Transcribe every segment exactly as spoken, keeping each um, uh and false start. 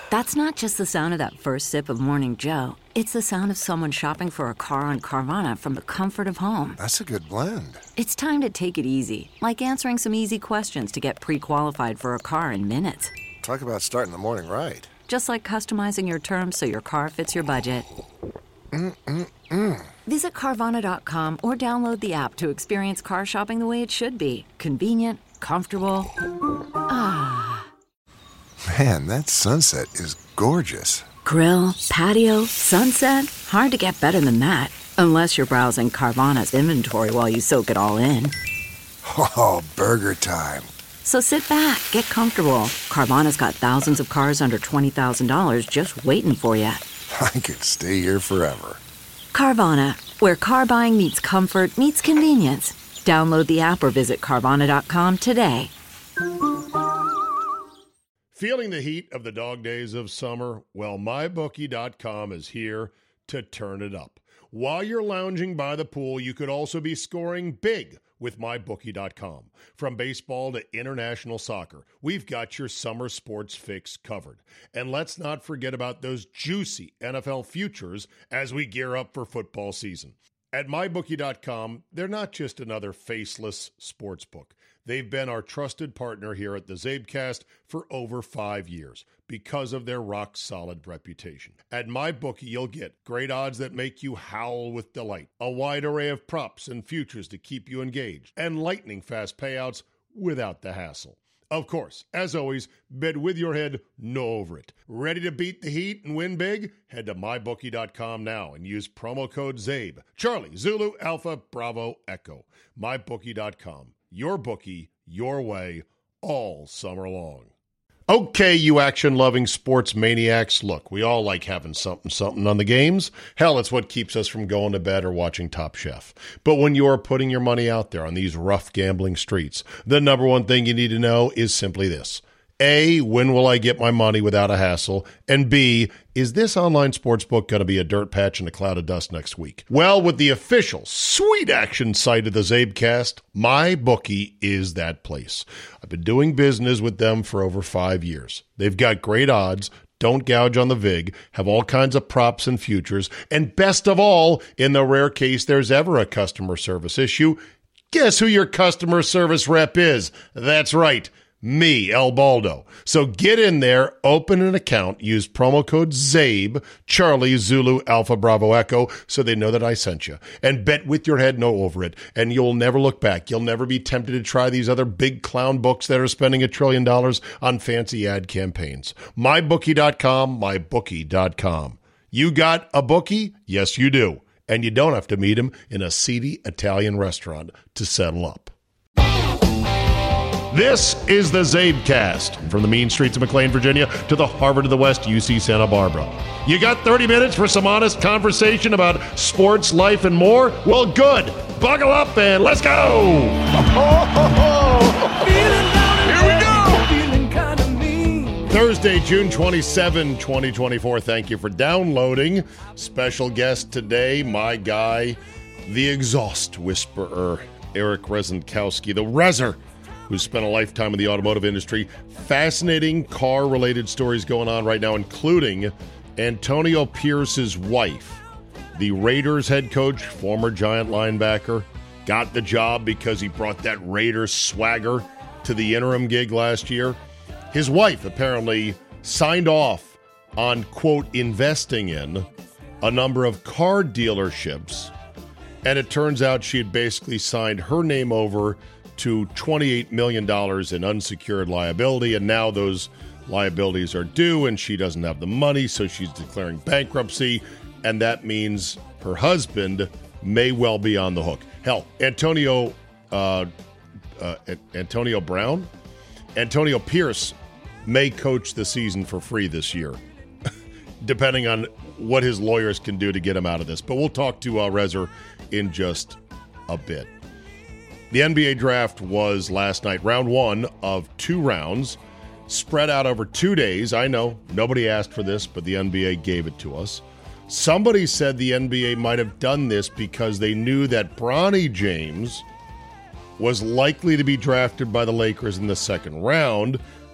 That's not just the sound of that first sip of Morning Joe. It's the sound of someone shopping for a car on Carvana from the comfort of home. That's a good blend. It's time to take it easy, like answering some easy questions to get pre-qualified for a car in minutes. Talk about starting the morning right. Just like customizing your terms so your car fits your budget. Mm-mm-mm. Visit Carvana dot com or download the app to experience car shopping the way it should be. Convenient, comfortable. Ah. Man, that sunset is gorgeous. Grill, patio, sunset. Hard to get better than that. Unless you're browsing Carvana's inventory while you soak it all in. Oh, burger time. So sit back, get comfortable. Carvana's got thousands of cars under twenty thousand dollars just waiting for you. I could stay here forever. Carvana, where car buying meets comfort, meets convenience. Download the app or visit Carvana dot com today. Feeling the heat of the dog days of summer? Well, my bookie dot com is here to turn it up. While you're lounging by the pool, you could also be scoring big with my bookie dot com. From baseball to international soccer, we've got your summer sports fix covered. And let's not forget about those juicy N F L futures as we gear up for football season. At my bookie dot com, they're not just another faceless sports book. They've been our trusted partner here at the Zabecast for over five years because of their rock-solid reputation. At MyBookie, you'll get great odds that make you howl with delight, a wide array of props and futures to keep you engaged, and lightning-fast payouts without the hassle. Of course, as always, bet with your head, no over it. Ready to beat the heat and win big? Head to my bookie dot com now and use promo code ZABE. Charlie, Zulu, Alpha, Bravo, Echo. my bookie dot com. Your bookie, your way, all summer long. Okay, you action-loving sports maniacs, look, we all like having something-something on the games. Hell, it's what keeps us from going to bed or watching Top Chef. But when you are putting your money out there on these rough gambling streets, the number one thing you need to know is simply this. A, when will I get my money without a hassle? And B, is this online sportsbook going to be a dirt patch in a cloud of dust next week? Well, with the official sweet action site of the Zabecast, MyBookie is that place. I've been doing business with them for over five years. They've got great odds, don't gouge on the vig, have all kinds of props and futures, and best of all, in the rare case there's ever a customer service issue, guess who your customer service rep is? That's right. Me, El Baldo. So get in there, open an account, use promo code ZABE, Charlie, Zulu, Alpha, Bravo, Echo, so they know that I sent you. And bet with your head no over it. And you'll never look back. You'll never be tempted to try these other big clown books that are spending a trillion dollars on fancy ad campaigns. my bookie dot com, my bookie dot com. You got a bookie? Yes, you do. And you don't have to meet him in a seedy Italian restaurant to settle up. This is the Zabecast, from the mean streets of McLean, Virginia, to the Harvard of the West, U C Santa Barbara. You got thirty minutes for some honest conversation about sports, life, and more? Well, good. Buckle up and let's go! Here we go! Thursday, June twenty-seventh, twenty twenty-four. Thank you for downloading. Special guest today, my guy, the exhaust whisperer, Eric Rezenkowski, the Rezer, who's spent a lifetime in the automotive industry. Fascinating car-related stories going on right now, including Antonio Pierce's wife, the Raiders head coach, former Giant linebacker, got the job because he brought that Raiders swagger to the interim gig last year. His wife apparently signed off on, quote, investing in a number of car dealerships, and it turns out she had basically signed her name over to twenty-eight million dollars in unsecured liability, and now those liabilities are due, and she doesn't have the money, so she's declaring bankruptcy, and that means her husband may well be on the hook. Hell, Antonio uh, uh, Antonio Brown, Antonio Pierce may coach the season for free this year, depending on what his lawyers can do to get him out of this. But we'll talk to uh, Rezer in just a bit. The N B A draft was last night, round one of two rounds, spread out over two days. I know, nobody asked for this, but the N B A gave it to us. Somebody said the N B A might have done this because they knew that Bronny James was likely to be drafted by the Lakers in the second round.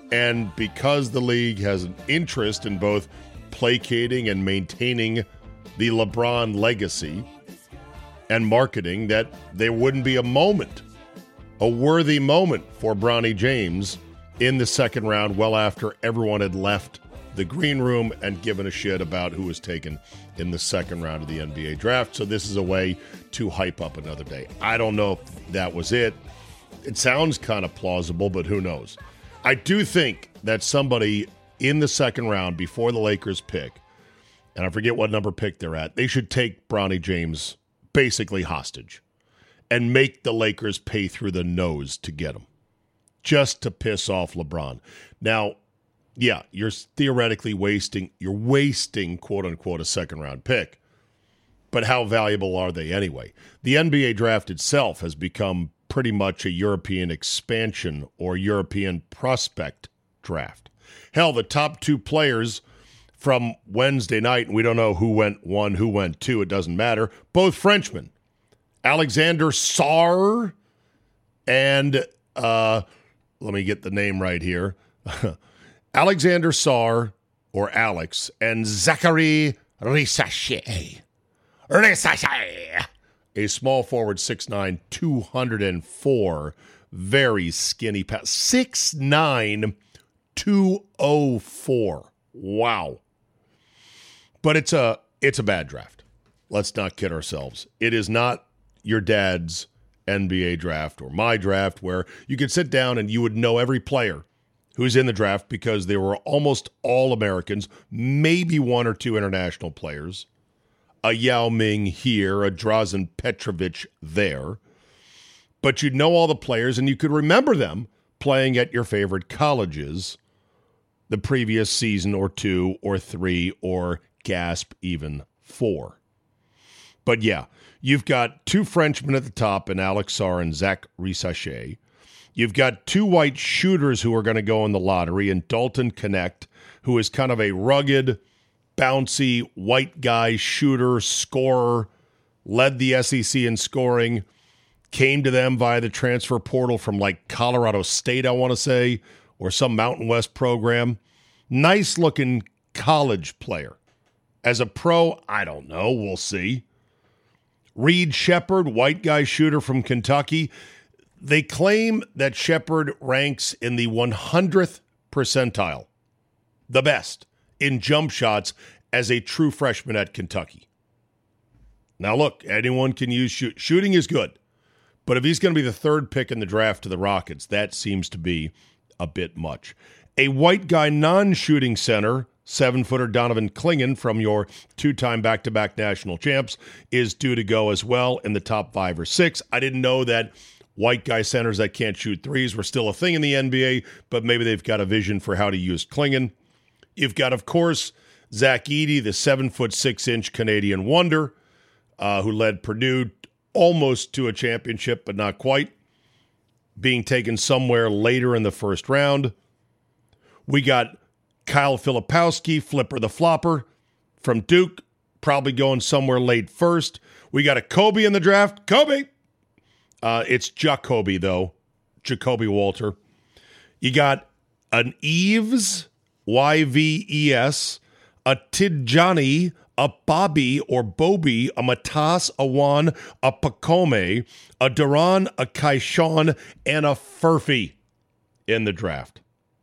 And because the league has an interest in both placating and maintaining the LeBron legacy and marketing, that there wouldn't be a moment, a worthy moment for Bronny James in the second round, well after everyone had left the green room and given a shit about who was taken in the second round of the N B A draft. So this is a way to hype up another day. I don't know if that was it. It sounds kind of plausible, but who knows? I do think that somebody in the second round before the Lakers pick, and I forget what number pick they're at, they should take Bronny James basically hostage and make the Lakers pay through the nose to get him, just to piss off LeBron. Now, yeah, you're theoretically wasting, you're wasting, quote-unquote, a second-round pick, but how valuable are they anyway? The N B A draft itself has become pretty much a European expansion or European prospect draft. Hell, the top two players from Wednesday night, and we don't know who went one, who went two, it doesn't matter, both Frenchmen. Alexander Sarr and, uh, let me get the name right here, Alexander Sarr, or Alex, and Zachary Risacher. Risacher! A small forward, six nine, two hundred four, very skinny pass. six nine, two oh four. Wow. But it's a it's a bad draft. Let's not kid ourselves. It is not your dad's N B A draft or my draft where you could sit down and you would know every player who's in the draft because they were almost all Americans, maybe one or two international players. A Yao Ming here, a Drazen Petrovic there. But you'd know all the players and you could remember them playing at your favorite colleges the previous season or two or three or gasp even four. But yeah, you've got two Frenchmen at the top in Alex Sarr and Zach Risacher. You've got two white shooters who are going to go in the lottery, and Dalton Knecht, who is kind of a rugged, bouncy, white guy, shooter, scorer, led the S E C in scoring, came to them via the transfer portal from like Colorado State, I want to say, or some Mountain West program. Nice-looking college player. As a pro, I don't know. We'll see. Reed Sheppard, white guy shooter from Kentucky. They claim that Sheppard ranks in the one hundredth percentile, the best, in jump shots as a true freshman at Kentucky. Now, look, anyone can use shoot. Shooting is good. But if he's going to be the third pick in the draft to the Rockets, that seems to be a bit much. A white guy non-shooting center, seven-footer Donovan Clingan from your two-time back-to-back national champs, is due to go as well in the top five or six. I didn't know that white guy centers that can't shoot threes were still a thing in the N B A, but maybe they've got a vision for how to use Clingan. You've got, of course, Zach Edey, the seven-foot, six-inch Canadian wonder, uh, who led Purdue almost to a championship, but not quite, being taken somewhere later in the first round. We got Kyle Filipowski, Flipper the Flopper from Duke, probably going somewhere late first. We got a Kobe in the draft. Kobe! Uh, it's Jacoby, though. Jacoby Walter. You got an Eves, Y V E S, a Tidjani, a Bobby or Bobby, a Matas, a Juan, a Pacome, a Duran, a Kaishon, and a Furphy in the draft.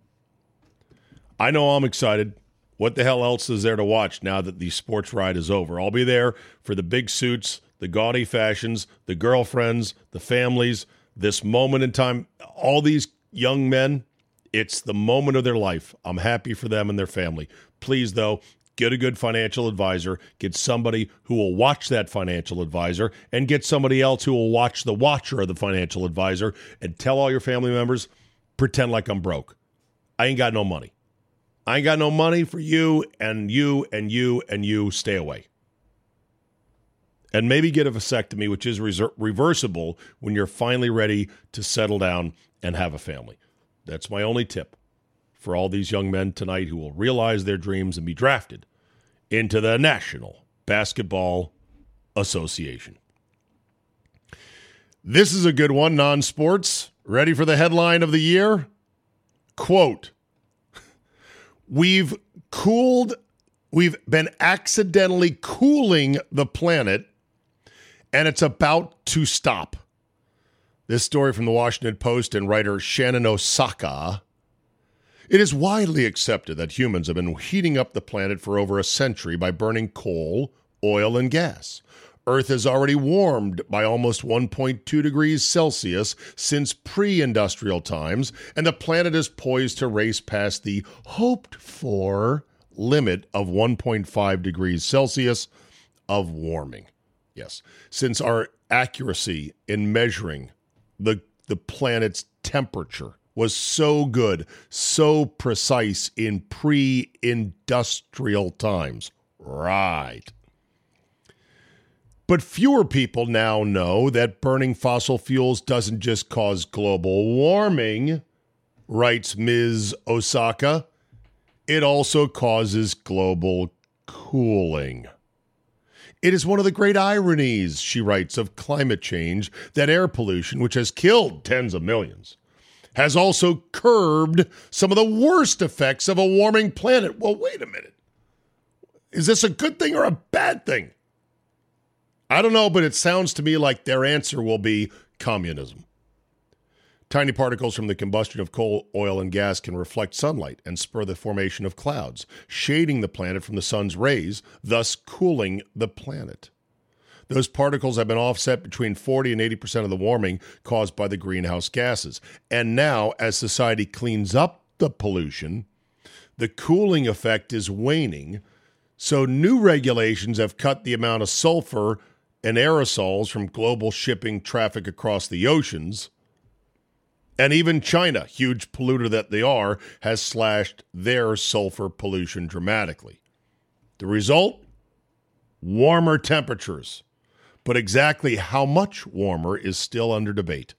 I know I'm excited. What the hell else is there to watch now that the sports ride is over? I'll be there for the big suits, the gaudy fashions, the girlfriends, the families, this moment in time. All these young men, it's the moment of their life. I'm happy for them and their family. Please, though, get a good financial advisor. Get somebody who will watch that financial advisor, and get somebody else who will watch the watcher of the financial advisor, and tell all your family members, pretend like I'm broke. I ain't got no money. I ain't got no money for you and you and you and you. Stay away. And maybe get a vasectomy, which is reser- reversible when you're finally ready to settle down and have a family. That's my only tip for all these young men tonight who will realize their dreams and be drafted into the National Basketball Association. This is a good one, non-sports. Ready for the headline of the year? Quote, We've cooled, we've been accidentally cooling the planet, and it's about to stop. This story from the Washington Post and writer Shannon Osaka. It is widely accepted that humans have been heating up the planet for over a century by burning coal, oil, and gas. Earth has already warmed by almost one point two degrees Celsius since pre-industrial times, and the planet is poised to race past the hoped-for limit of one point five degrees Celsius of warming. Yes, since our accuracy in measuring the, the planet's temperature was so good, so precise in pre-industrial times. Right. But fewer people now know that burning fossil fuels doesn't just cause global warming, writes Miz Osaka. It also causes global cooling. It is one of the great ironies, she writes, of climate change that air pollution, which has killed tens of millions, has also curbed some of the worst effects of a warming planet. Well, wait a minute. Is this a good thing or a bad thing? I don't know, but it sounds to me like their answer will be communism. Tiny particles from the combustion of coal, oil, and gas can reflect sunlight and spur the formation of clouds, shading the planet from the sun's rays, thus cooling the planet. Those particles have been offset between forty and eighty percent of the warming caused by the greenhouse gases. And now, as society cleans up the pollution, the cooling effect is waning, so new regulations have cut the amount of sulfur and aerosols from global shipping traffic across the oceans. And even China, huge polluter that they are, has slashed their sulfur pollution dramatically. The result? Warmer temperatures. But exactly how much warmer is still under debate.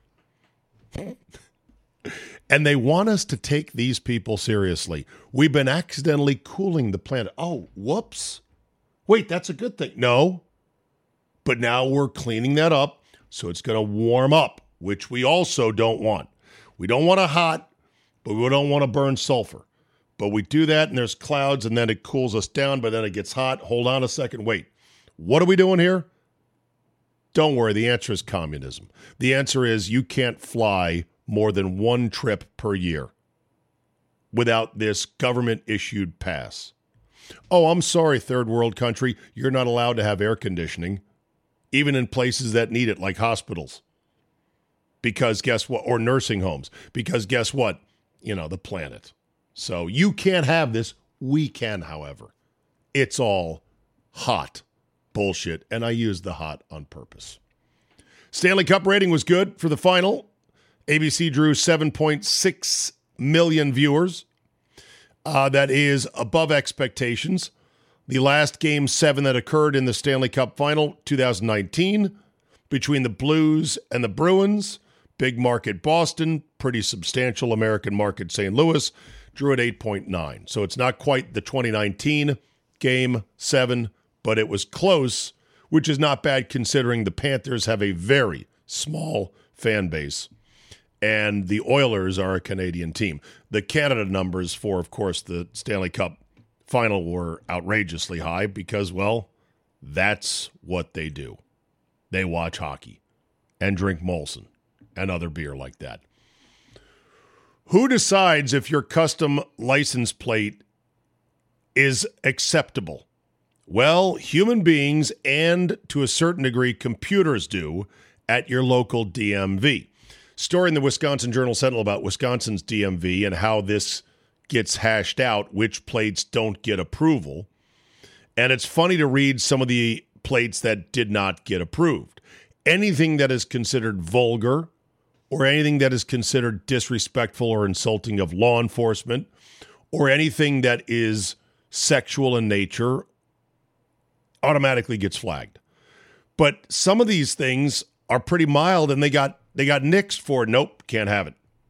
And they want us to take these people seriously. We've been accidentally cooling the planet. Oh, whoops. Wait, that's a good thing. No. But now we're cleaning that up, so it's going to warm up, which we also don't want. We don't want a hot, but we don't want to burn sulfur. But we do that, and there's clouds, and then it cools us down, but then it gets hot. Hold on a second. Wait. What are we doing here? Don't worry. The answer is communism. The answer is you can't fly more than one trip per year without this government-issued pass. Oh, I'm sorry, third world country. You're not allowed to have air conditioning, even in places that need it, like hospitals. Because guess what? Or nursing homes. Because guess what? You know, the planet. So you can't have this. We can, however. It's all hot bullshit, and I used the hot on purpose. Stanley Cup rating was good for the final. A B C drew seven point six million viewers. Uh, that is above expectations. The last game seven that occurred in the Stanley Cup final, two thousand nineteen, between the Blues and the Bruins, big market Boston, pretty substantial American market Saint Louis, drew at eight point nine. So it's not quite the twenty nineteen game seven, but it was close, which is not bad considering the Panthers have a very small fan base, and the Oilers are a Canadian team. The Canada numbers for, of course, the Stanley Cup final were outrageously high because, well, that's what they do. They watch hockey and drink Molson and other beer like that. Who decides if your custom license plate is acceptable? Well, human beings and, to a certain degree, computers do at your local D M V. Story in the Wisconsin Journal-Sentinel about Wisconsin's D M V and how this gets hashed out, which plates don't get approval. And it's funny to read some of the plates that did not get approved. Anything that is considered vulgar or anything that is considered disrespectful or insulting of law enforcement or anything that is sexual in nature automatically gets flagged. But some of these things are pretty mild and they got they got nixed for, nope, can't have it.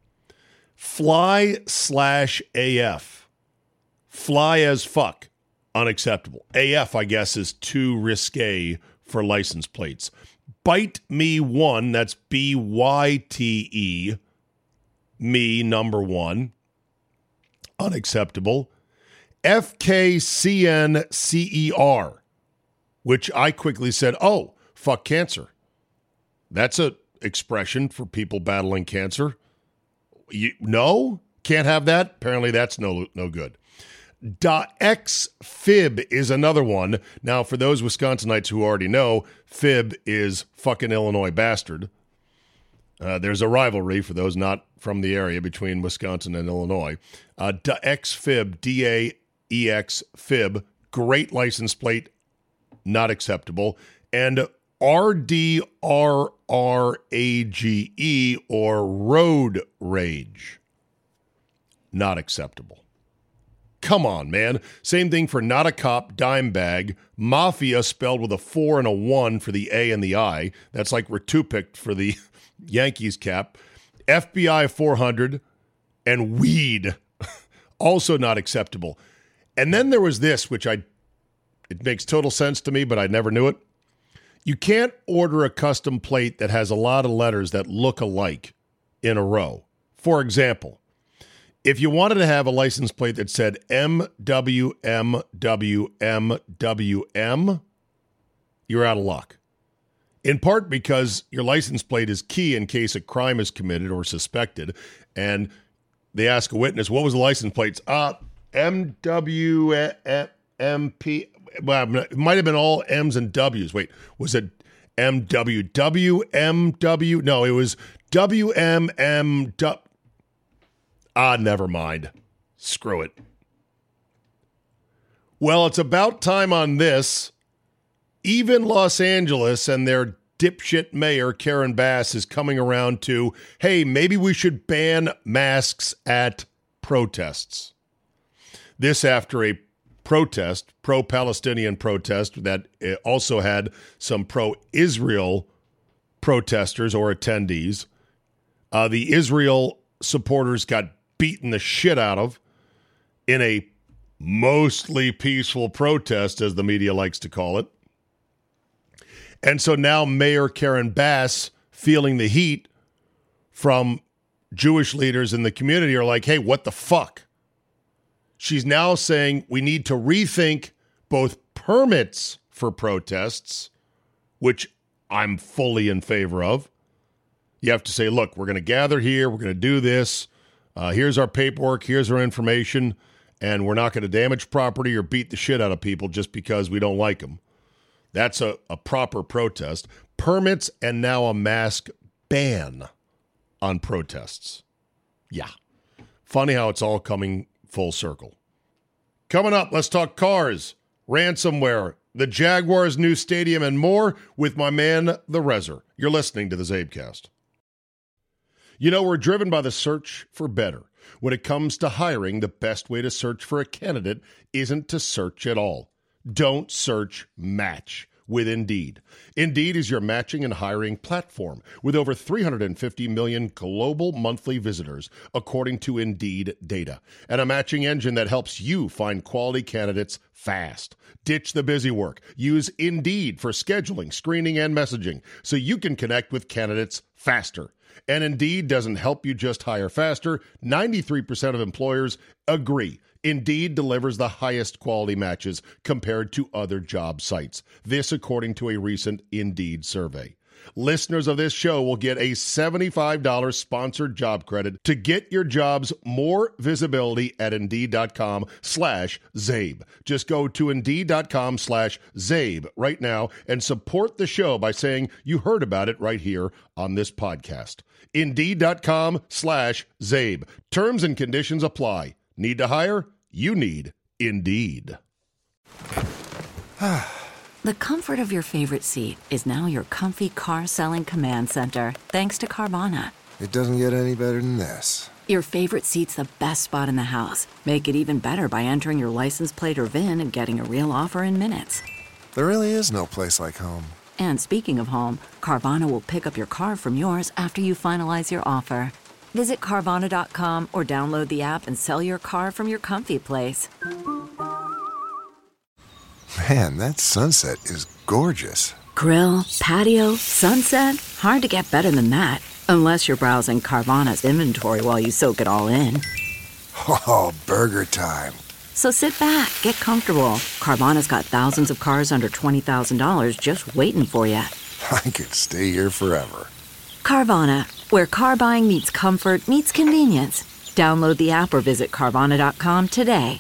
Fly slash A F. Fly as fuck. Unacceptable. A F, I guess, is too risque for license plates. Bite me one, that's B Y T E, me number one. unacceptable. F K C N C E R, which I quickly said, oh, fuck cancer. That's an expression for people battling cancer. You, no? Can't have that? Apparently that's no no good. .xfib is another one. Now, for those Wisconsinites who already know, fib is fucking Illinois bastard. Uh, there's a rivalry, for those not from the area, between Wisconsin and Illinois. Uh, .xfib, D A E X fib, great license plate, not acceptable. And R D R R A G E, or road rage, not acceptable. Come on, man. Same thing for not a cop, dime bag, mafia spelled with a four and a one for the A and the I. That's like Ratupic for the Yankees cap. F B I four hundred, and weed, also not acceptable. And then there was this, which I, it makes total sense to me, but I never knew it. You can't order a custom plate that has a lot of letters that look alike in a row. For example, if you wanted to have a license plate that said M W M W M W M, you're out of luck. In part because your license plate is key in case a crime is committed or suspected, and they ask a witness, what was the license plate? Uh, M W M P. Well, it might have been all M's and W's. Wait, was it M W W M W? No, it was W M M W. Ah, never mind. Screw it. Well, it's about time on this. Even Los Angeles and their dipshit mayor, Karen Bass, is coming around to, hey, maybe we should ban masks at protests. This after a protest, pro-Palestinian protest that also had some pro-Israel protesters or attendees. Uh, the Israel supporters got beaten the shit out of in a mostly peaceful protest, as the media likes to call it. And so now Mayor Karen Bass, feeling the heat from Jewish leaders in the community, are like, hey, what the fuck? She's now saying we need to rethink both permits for protests, which I'm fully in favor of. You have to say, look, we're going to gather here, we're going to do this, uh, here's our paperwork, here's our information, and we're not going to damage property or beat the shit out of people just because we don't like them. That's a, a proper protest. Permits and now a mask ban on protests. Yeah. Funny how it's all coming full circle. Coming up, let's talk cars, ransomware, the Jaguars' new stadium, and more with my man, the Rezer. You're listening to the Zabecast. You know, we're driven by the search for better. When it comes to hiring, the best way to search for a candidate isn't to search at all. Don't search, match with Indeed. Indeed is your matching and hiring platform with over three hundred fifty million global monthly visitors, according to Indeed data, and a matching engine that helps you find quality candidates fast. Ditch the busy work. Use Indeed for scheduling, screening, and messaging so you can connect with candidates faster. And Indeed doesn't help you just hire faster. ninety-three percent of employers agree Indeed delivers the highest quality matches compared to other job sites. This according to a recent Indeed survey. Listeners of this show will get a seventy-five dollars sponsored job credit to get your jobs more visibility at Indeed.com slash Zabe. Just go to Indeed.com slash Zabe right now and support the show by saying you heard about it right here on this podcast. Indeed.com slash Zabe. Terms and conditions apply. Need to hire? You need Indeed. The comfort of your favorite seat is now your comfy car selling command center, thanks to Carvana. It doesn't get any better than this. Your favorite seat's the best spot in the house. Make it even better by entering your license plate or V I N and getting a real offer in minutes. There really is no place like home. And speaking of home, Carvana will pick up your car from yours after you finalize your offer. Visit Carvana dot com or download the app and sell your car from your comfy place. Man, that sunset is gorgeous. Grill, patio, sunset. Hard to get better than that. Unless you're browsing Carvana's inventory while you soak it all in. Oh, burger time. So sit back, get comfortable. Carvana's got thousands of cars under twenty thousand dollars just waiting for you. I could stay here forever. Carvana, where car buying meets comfort, meets convenience. Download the app or visit Carvana dot com today.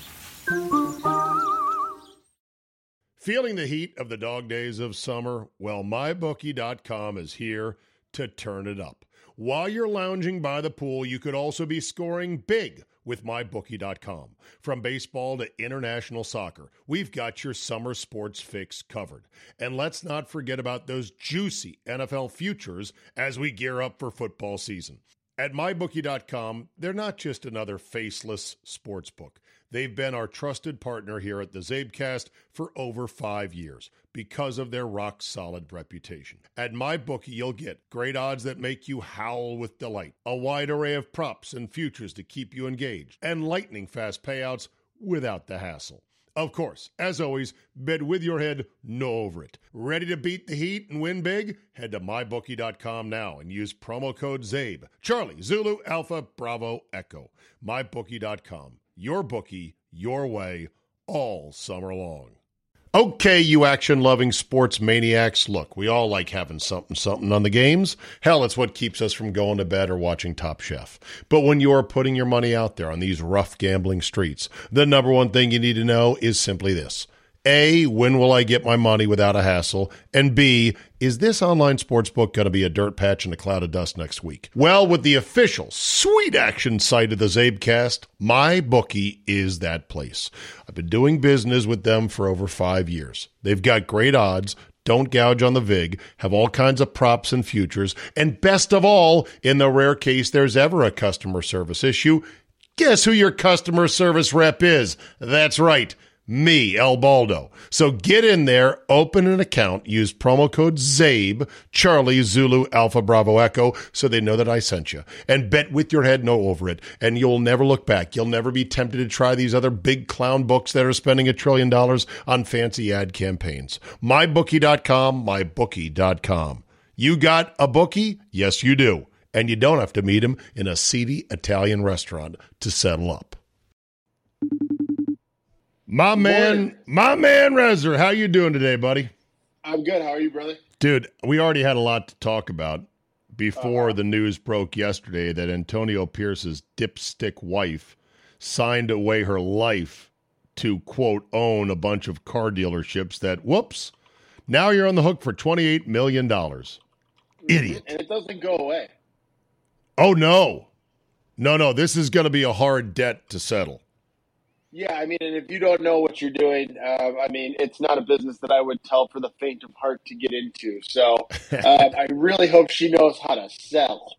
Feeling the heat of the dog days of summer? Well, my bookie dot com is here to turn it up. While you're lounging by the pool, you could also be scoring big with my bookie dot com. From baseball to international soccer, we've got your summer sports fix covered. And let's not forget about those juicy N F L futures as we gear up for football season. At my bookie dot com, they're not just another faceless sports book. They've been our trusted partner here at the Zabecast for over five years because of their rock-solid reputation. At MyBookie, you'll get great odds that make you howl with delight, a wide array of props and futures to keep you engaged, and lightning-fast payouts without the hassle. Of course, as always, bet with your head, no over it. Ready to beat the heat and win big? Head to my bookie dot com now and use promo code ZABE. Charlie, Zulu, Alpha, Bravo, Echo. my bookie dot com. Your bookie, your way, all summer long. Okay, you action-loving sports maniacs, look, we all like having something, something on the games. Hell, it's what keeps us from going to bed or watching Top Chef. But when you are putting your money out there on these rough gambling streets, the number one thing you need to know is simply this. A, when will I get my money without a hassle? And B, is this online sportsbook going to be a dirt patch in a cloud of dust next week? Well, with the official sweet action site of the Zabecast, MyBookie is that place. I've been doing business with them for over five years. They've got great odds, don't gouge on the vig, have all kinds of props and futures, and best of all, in the rare case there's ever a customer service issue, guess who your customer service rep is? That's right. Me, El Baldo. So get in there, open an account, use promo code ZABE, Charlie, Zulu, Alpha, Bravo, Echo, so they know that I sent you. And bet with your head no over it, and you'll never look back. You'll never be tempted to try these other big clown books that are spending a trillion dollars on fancy ad campaigns. my bookie dot com, my bookie dot com. You got a bookie? Yes, you do. And you don't have to meet him in a seedy Italian restaurant to settle up. My man, my man Rezer, how you doing today, buddy? I'm good. How are you, brother? Dude, we already had a lot to talk about before uh, the news broke yesterday that Antonio Pierce's dipstick wife signed away her life to, quote, own a bunch of car dealerships that, whoops, now you're on the hook for twenty-eight million dollars. Idiot. And it doesn't go away. Oh, no. No, no, this is going to be a hard debt to settle. Yeah, I mean, and if you don't know what you're doing, uh, I mean, it's not a business that I would tell for the faint of heart to get into. So uh, I really hope she knows how to sell.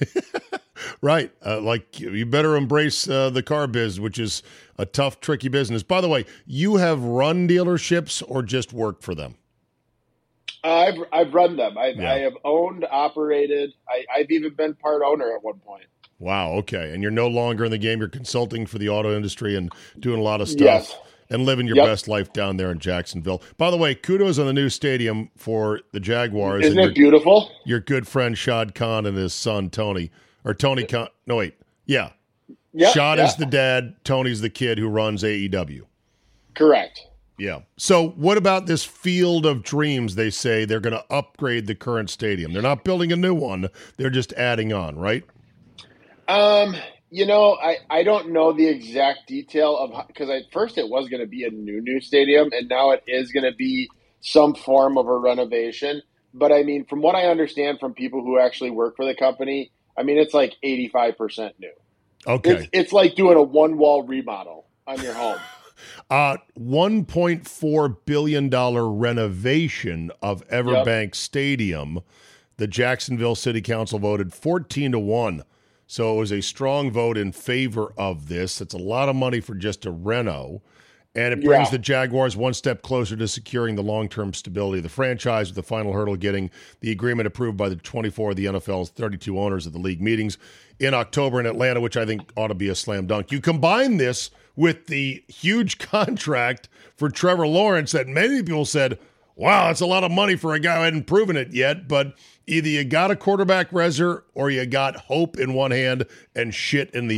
Right. Uh, like, you better embrace uh, the car biz, which is a tough, tricky business. By the way, you have run dealerships or just worked for them? Uh, I've I've run them. I've, Yeah. I have owned, operated. I, I've even been part owner at one point. Wow, okay. And you're no longer in the game. You're consulting for the auto industry and doing a lot of stuff Yes. and living your Yep. best life down there in Jacksonville. By the way, kudos on the new stadium for the Jaguars. Isn't and it your, beautiful? your good friend Shad Khan and his son Tony. Or Tony Khan. No, wait. Yeah. Yeah, Shad yeah. is the dad. Tony's the kid who runs A E W. Correct. Yeah. So what about this field of dreams? They say they're going to upgrade the current stadium. They're not building a new one. They're just adding on, right? Um, you know, I, I don't know the exact detail of because at first it was going to be a new new stadium, and now it is going to be some form of a renovation. But I mean, from what I understand from people who actually work for the company, I mean, it's like eighty-five percent new. Okay. It's, it's like doing a one wall remodel on your home. Uh, one point four billion dollars renovation of Everbank Yep. Stadium. The Jacksonville City Council voted fourteen to one. So it was a strong vote in favor of this. It's a lot of money for just a reno. And it brings Yeah. the Jaguars one step closer to securing the long-term stability of the franchise, with the final hurdle getting the agreement approved by the twenty-four of the N F L's thirty-two owners at the league meetings in October in Atlanta, which I think ought to be a slam dunk. You combine this with the huge contract for Trevor Lawrence that many people said, wow, that's a lot of money for a guy who hadn't proven it yet, but either you got a quarterback Rezer or you got hope in one hand and shit in the other.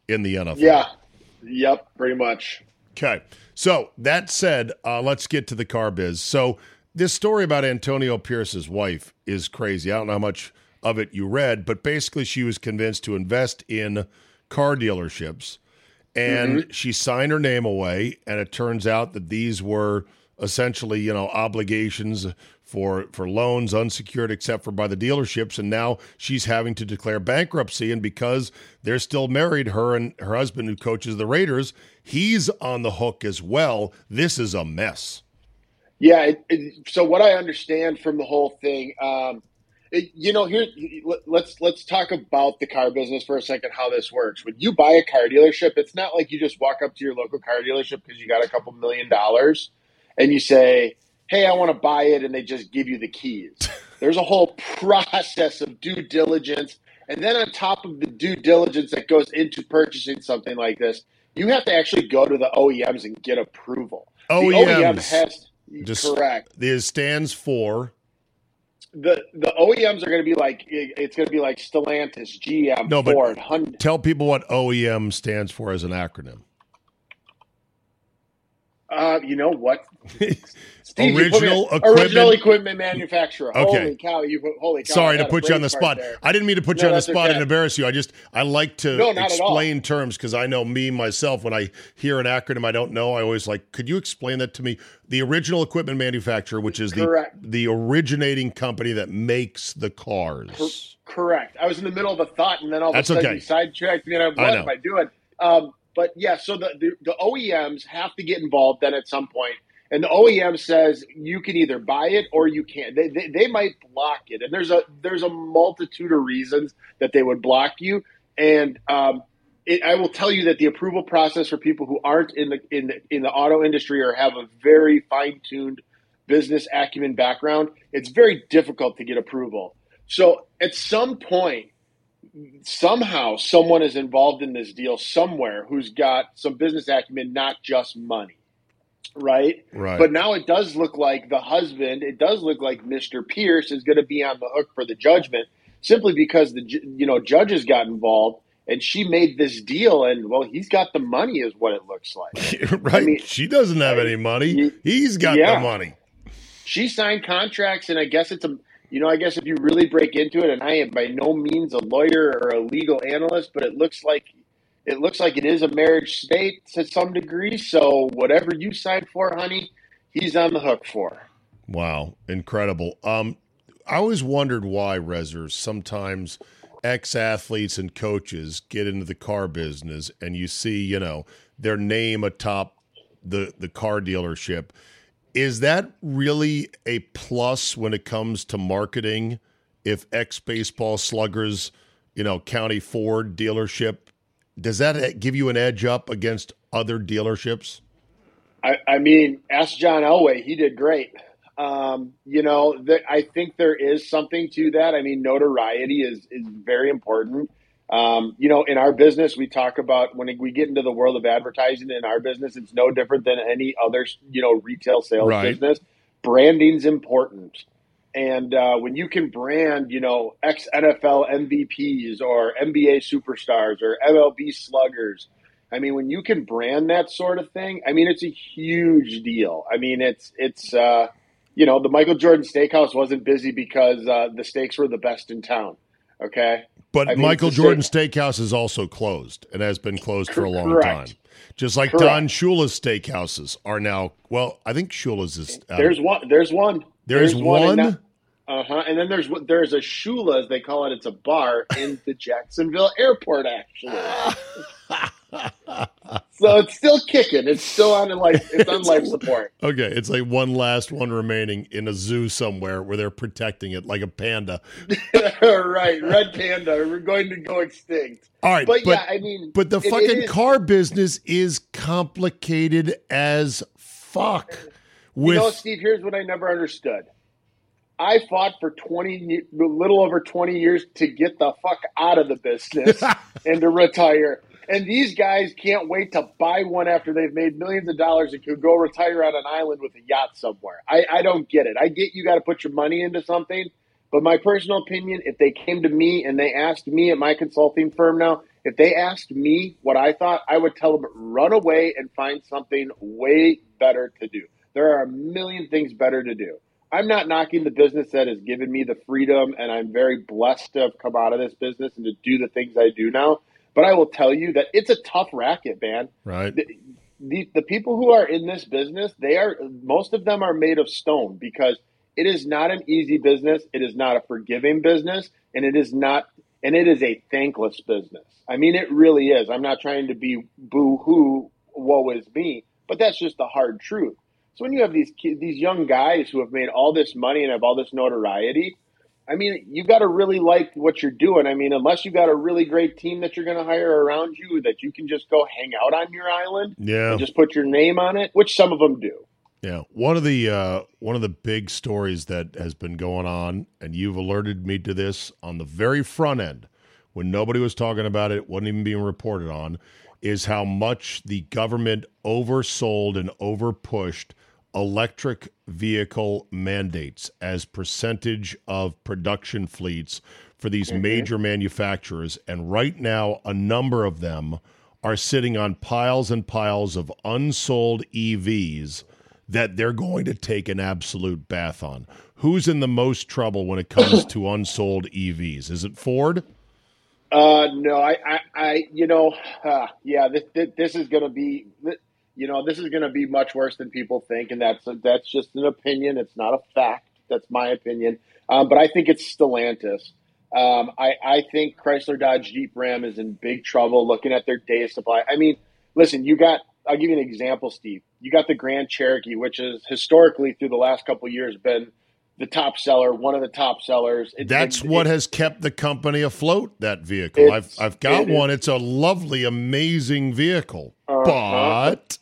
in the N F L. Yeah. Yep, pretty much. Okay. So that said, uh, let's get to the car biz. So this story about Antonio Pierce's wife is crazy. I don't know how much of it you read, but basically she was convinced to invest in car dealerships, and mm-hmm. she signed her name away, and it turns out that these were essentially, you know, obligations for for loans, unsecured except for by the dealerships, and now she's having to declare bankruptcy, and because they're still married, her and her husband who coaches the Raiders, he's on the hook as well. This is a mess. Yeah, it, it, so what I understand from the whole thing, um, it, you know, here let's let's talk about the car business for a second, how this works. When you buy a car dealership, it's not like you just walk up to your local car dealership because you got a couple million dollars and you say, hey, I want to buy it, and they just give you the keys. There's a whole process of due diligence, and then on top of the due diligence that goes into purchasing something like this, you have to actually go to the O E Ms and get approval. O E Ms. The O E M has Just, correct. This stands for the the O E Ms are going to be like it's going to be like Stellantis, G M, no, Ford, but Hyundai. Tell people what O E M stands for as an acronym. Uh, you know what? Steve, original me, equipment. Original equipment manufacturer. Okay. Holy cow! You holy cow! Sorry to put you on the spot. There. I didn't mean to put no, you on the spot okay. and embarrass you. I just I like to no, explain terms because I know me myself. When I hear an acronym I don't know, I always like, could you explain that to me? The original equipment manufacturer, which is Correct. the the originating company that makes the cars. Cor- correct. I was in the middle of a thought, and then all of That's a sudden okay. you sidetracked me, and I'm, what I know. am I doing? Um, but yeah, so the, the the O E Ms have to get involved then at some point. And the O E M says you can either buy it or you can't. They, they they might block it, and there's a there's a multitude of reasons that they would block you. And um, it, I will tell you that the approval process for people who aren't in the in the, in the auto industry or have a very fine tuned business acumen background, it's very difficult to get approval. So at some point, somehow, someone is involved in this deal somewhere who's got some business acumen, not just money. Right? Right. But now it does look like the husband, it does look like Mister Pierce is going to be on the hook for the judgment simply because the you know judges got involved and she made this deal, and well, he's got the money is what it looks like. Right. I mean, she doesn't have any money. He's got yeah. the money. She signed contracts, and I guess it's a you know, I guess if you really break into it, and I am by no means a lawyer or a legal analyst, but it looks like It looks like it is a marriage state to some degree. So whatever you signed for, honey, he's on the hook for. Wow. Incredible. Um, I always wondered why, Rezzers, sometimes ex-athletes and coaches get into the car business and you see, you know, their name atop the, the car dealership. Is that really a plus when it comes to marketing if ex-baseball sluggers, you know, County Ford dealership, does that give you an edge up against other dealerships? I, I mean, ask John Elway. He did great. Um, you know, the, I think there is something to that. I mean, notoriety is, is very important. Um, you know, in our business, we talk about when we get into the world of advertising in our business, it's no different than any other, you know, retail sales right. business. Branding's important. And uh, when you can brand, you know, ex-N F L M V Ps or N B A superstars or M L B sluggers, I mean, when you can brand that sort of thing, I mean, it's a huge deal. I mean, it's, it's uh, you know, the Michael Jordan Steakhouse wasn't busy because uh, the steaks were the best in town, okay? But I mean, Michael Jordan steak- Steakhouse is also closed and has been closed for a long Correct. time. Just like Correct. Don Shula's steakhouses are now, well, I think Shula's is. Uh, There's one. There's one. There's, there's one? one Uh huh. And then there's there's a Shula, as they call it. It's a bar in the Jacksonville airport, actually. So it's still kicking. It's still on life. It's on life support. Okay, it's like one last one remaining in a zoo somewhere where they're protecting it like a panda. Right, red panda. We're going to go extinct. All right, but, but yeah, I mean, but the it, fucking it is, car business is complicated as fuck. With you know, Steve, here's what I never understood. I fought for twenty, a little over twenty years to get the fuck out of the business and to retire. And these guys can't wait to buy one after they've made millions of dollars and could go retire on an island with a yacht somewhere. I, I don't get it. I get you got to put your money into something, But my personal opinion, if they came to me and they asked me at my consulting firm now, if they asked me what I thought, I would tell them, run away and find something way better to do. There are a million things better to do. I'm not knocking the business that has given me the freedom, and I'm very blessed to have come out of this business and to do the things I do now. But I will tell you that it's a tough racket, man. Right. The, the, the people who are in this business, they are, most of them are made of stone, because it is not an easy business. It is not a forgiving business, and it is not, and it is a thankless business. I mean, it really is. I'm not trying to be boo-hoo, woe is me, but that's just the hard truth. So when you have these these young guys who have made all this money and have all this notoriety, I mean, you got to really like what you're doing. I mean, unless you got a really great team that you're going to hire around you, that you can just go hang out on your island yeah. and just put your name on it, which some of them do. Yeah, one of the uh, one of the big stories that has been going on, and you've alerted me to this on the very front end, when nobody was talking about it, wasn't even being reported on, is how much the government oversold and overpushed electric vehicle mandates as percentage of production fleets for these mm-hmm. major manufacturers. And right now, a number of them are sitting on piles and piles of unsold E Vs that they're going to take an absolute bath on. Who's in the most trouble when it comes to unsold E Vs? Is it Ford? Uh, no, I, I, I you know, uh, yeah, this, this, this is going to be, you know, this is going to be much worse than people think. And that's, that's just an opinion. It's not a fact. That's my opinion. Um, but I think it's Stellantis. Um, I, I think Chrysler, Dodge, Jeep, Ram is in big trouble looking at their day supply. I mean, listen, you got, I'll give you an example, Steve. You got the Grand Cherokee, which has historically through the last couple of years been the top seller, one of the top sellers. It's, That's it, what it, has kept the company afloat, that vehicle. I've I've got it one. Is. It's a lovely, amazing vehicle. Uh, but...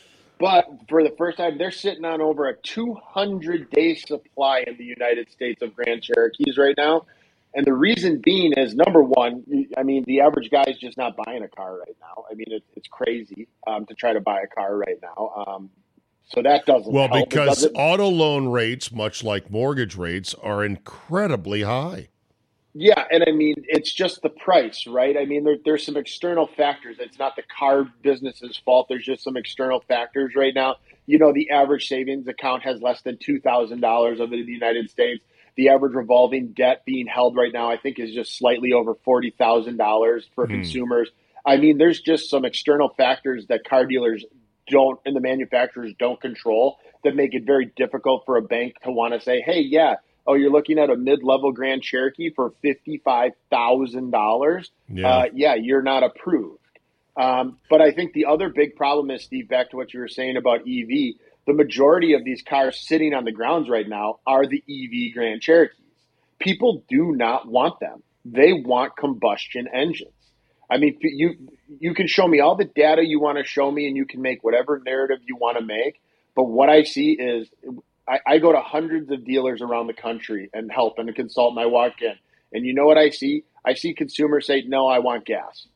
But for the first time, they're sitting on over a two hundred day supply in the United States of Grand Cherokees right now. And the reason being is, number one, I mean, the average guy is just not buying a car right now. I mean, it, it's crazy um, to try to buy a car right now. Um, so that doesn't well, help. because doesn't... auto loan rates, much like mortgage rates, are incredibly high. Yeah, and I mean, it's just the price, right? I mean, there, there's some external factors. It's not the car business's fault. There's just some external factors right now. You know, the average savings account has less than two thousand dollars of it in the United States. The average revolving debt being held right now, I think, is just slightly over forty thousand dollars for mm. consumers. I mean, there's just some external factors that car dealers don't and the manufacturers don't control that make it very difficult for a bank to want to say, hey, yeah, oh, you're looking at a mid-level Grand Cherokee for fifty-five thousand dollars. Yeah. Uh, yeah, you're not approved. Um, but I think the other big problem is, Steve, back to what you were saying about E V, the majority of these cars sitting on the grounds right now are the E V Grand Cherokees. People do not want them. They want combustion engines. I mean, you you can show me all the data you want to show me, and you can make whatever narrative you want to make. But what I see is I, I go to hundreds of dealers around the country and help and consult, and I walk in. And you know what I see? I see consumers say, no, I want gas.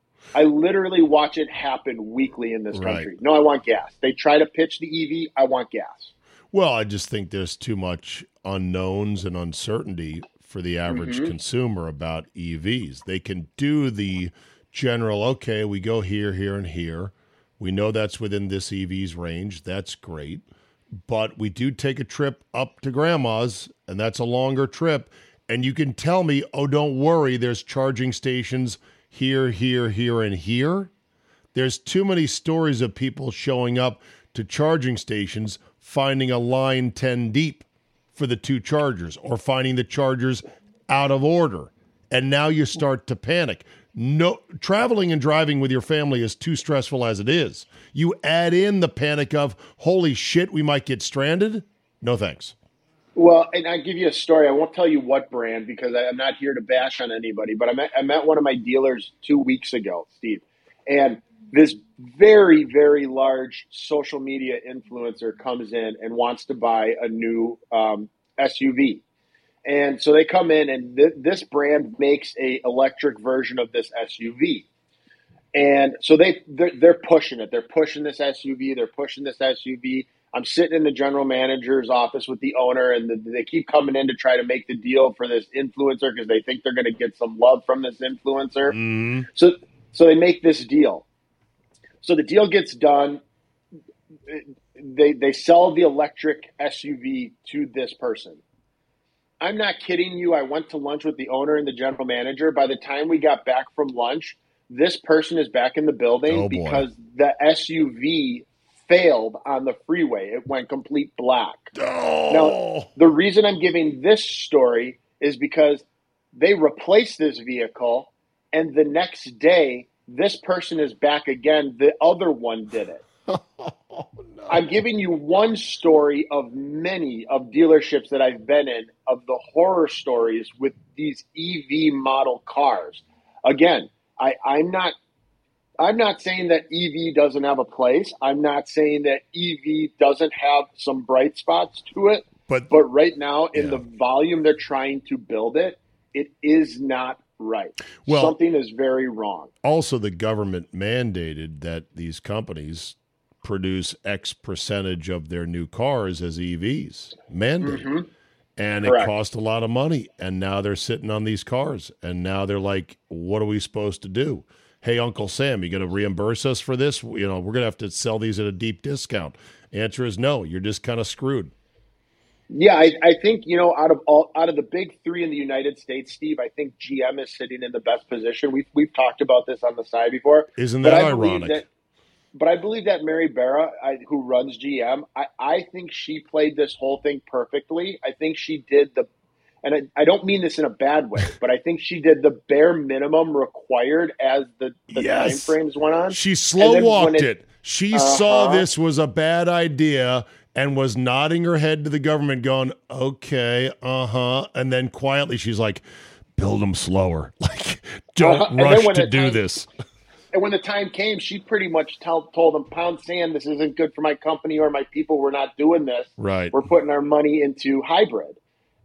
I literally watch it happen weekly in this country. Right. No, I want gas. They try to pitch the E V. I want gas. Well, I just think there's too much unknowns and uncertainty for the average mm-hmm. consumer about E Vs. They can do the general, okay, we go here, here, and here. We know that's within this E V's range. That's great. But we do take a trip up to grandma's, and that's a longer trip. And you can tell me, oh, don't worry, there's charging stations here, here, here, and here. There's too many stories of people showing up to charging stations, finding a line ten deep for the two chargers, or finding the chargers out of order. And now you start to panic. No, traveling and driving with your family is too stressful as it is. You add in the panic of, holy shit, we might get stranded? No thanks. Well, and I'll give you a story. I won't tell you what brand because I'm not here to bash on anybody, but I met, I met one of my dealers two weeks ago, Steve, and this very, very large social media influencer comes in and wants to buy a new um, S U V. And so they come in, and th- this brand makes a electric version of this S U V. And so they they're, they're pushing it. They're pushing this S U V. They're pushing this S U V. I'm sitting in the general manager's office with the owner, and the, they keep coming in to try to make the deal for this influencer because they think they're going to get some love from this influencer. Mm. So, so they make this deal. So the deal gets done. They they sell the electric S U V to this person. I'm not kidding you. I went to lunch with the owner and the general manager. By the time we got back from lunch, this person is back in the building Oh, boy. because the S U V failed on the freeway. It went complete black. Oh. Now, the reason I'm giving this story is because they replaced this vehicle, and the next day, this person is back again. The other one did it. Oh, no. I'm giving you one story of many of dealerships that I've been in of the horror stories with these E V model cars. Again, I, I'm not I'm not saying that E V doesn't have a place. I'm not saying that E V doesn't have some bright spots to it. But, but right now, in yeah. the volume they're trying to build it, it is not right. Well, something is very wrong. Also, the government mandated that these companies produce X percentage of their new cars as E Vs. Mandated. Mm-hmm. And Correct. It cost a lot of money. And now they're sitting on these cars. And now they're like, what are we supposed to do? Hey, Uncle Sam, you going to reimburse us for this? You know, we're going to have to sell these at a deep discount. Answer is no. You're just kind of screwed. Yeah, I, I think, you know, out of all out of the big three in the United States, Steve, I think G M is sitting in the best position. We've we've talked about this on the side before. Isn't that I ironic? That, but I believe that Mary Barra, I, who runs G M, I, I think she played this whole thing perfectly. I think she did the, and I, I don't mean this in a bad way, but I think she did the bare minimum required as the, the yes. time frames went on. She slow walked it, it. She uh-huh. saw this was a bad idea and was nodding her head to the government going, okay, uh-huh. And then quietly she's like, build them slower. Like, don't uh-huh. rush to do time, this. And when the time came, she pretty much tell, told them, pound sand, this isn't good for my company or my people. We're not doing this. Right. We're putting our money into hybrid.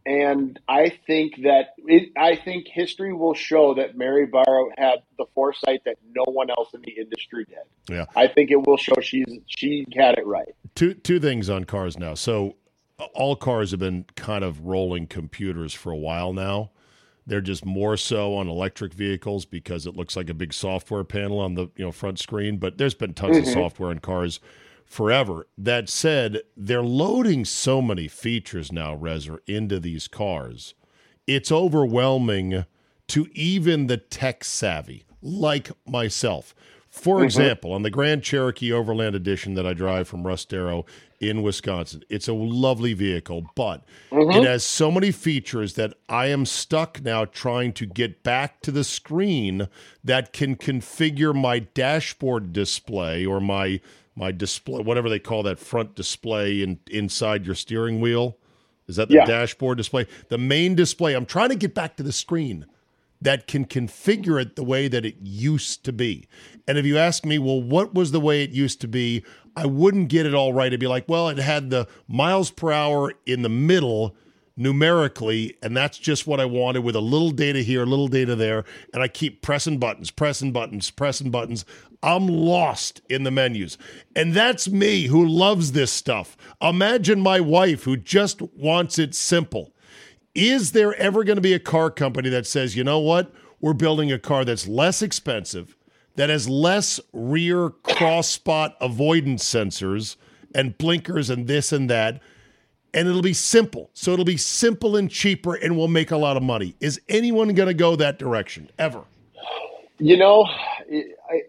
And I think that it, I think history will show that Mary Barra had the foresight that no one else in the industry did. Yeah. I think it will show she's she had it right. Two two things on cars now. So all cars have been kind of rolling computers for a while now. They're just more so on electric vehicles because it looks like a big software panel on the you know front screen. But there's been tons mm-hmm. of software in cars forever. That said, they're loading so many features now, Rezer, into these cars. It's overwhelming to even the tech savvy, like myself. For mm-hmm. example, on the Grand Cherokee Overland Edition that I drive from Rustero in Wisconsin, it's a lovely vehicle, but mm-hmm. it has so many features that I am stuck now trying to get back to the screen that can configure my dashboard display or my my display, whatever they call that front display in, inside your steering wheel. Is that the yeah. dashboard display? The main display. I'm trying to get back to the screen that can configure it the way that it used to be. And if you ask me, well, what was the way it used to be? I wouldn't get it all right. I'd be like, well, it had the miles per hour in the middle numerically, and that's just what I wanted with a little data here, a little data there, and I keep pressing buttons, pressing buttons, pressing buttons. I'm lost in the menus. And that's me who loves this stuff. Imagine my wife who just wants it simple. Is there ever going to be a car company that says, you know what, we're building a car that's less expensive, that has less rear cross spot avoidance sensors and blinkers and this and that, and it'll be simple. So it'll be simple and cheaper and we'll make a lot of money. Is anyone going to go that direction ever? You know, I,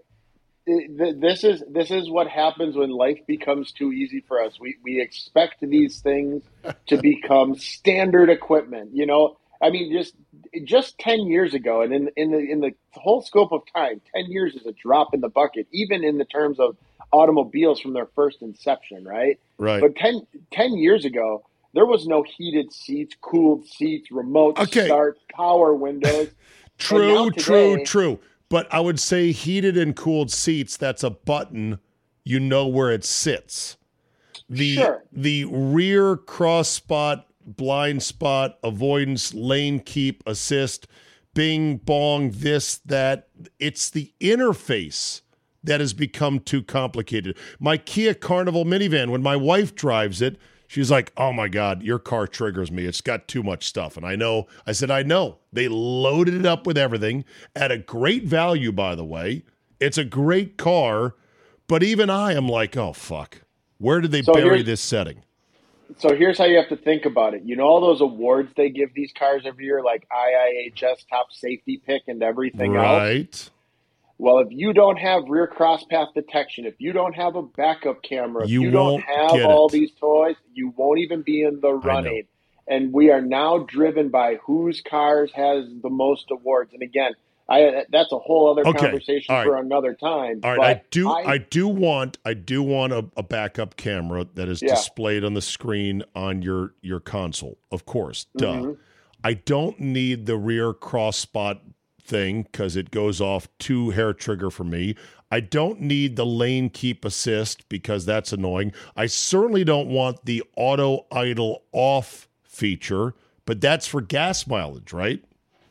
I, this is this is what happens when life becomes too easy for us. We we expect these things to become standard equipment. You know, I mean, just just ten years ago, and in in the in the whole scope of time, ten years is a drop in the bucket, even in the terms of automobiles from their first inception, right? Right. But ten, ten years ago, there was no heated seats, cooled seats, remote okay. start, power windows. True, today, true, true. But I would say heated and cooled seats, that's a button. You know where it sits. The, sure. The rear cross spot, blind spot, avoidance, lane keep, assist, bing, bong, this, that. It's the interface that has become too complicated. My Kia Carnival minivan, when my wife drives it, she's like, oh, my God, your car triggers me. It's got too much stuff. And I know, I said, I know. They loaded it up with everything at a great value, by the way. It's a great car. But even I am like, oh, fuck. Where did they so bury this setting? So here's how you have to think about it. You know all those awards they give these cars every year, like I I H S Top Safety Pick and everything right. else? Well, if you don't have rear cross path detection, if you don't have a backup camera, if you, you don't have all it. these toys, you won't even be in the running. And we are now driven by whose cars has the most awards. And again, I that's a whole other okay. conversation right. for another time. All right, but I do I, I do want I do want a, a backup camera that is yeah. displayed on the screen on your, your console. Of course, duh. Mm-hmm. I don't need the rear cross spot thing because it goes off too hair trigger for me. I don't need the lane keep assist because that's annoying. I certainly don't want the auto idle off feature, but that's for gas mileage, right?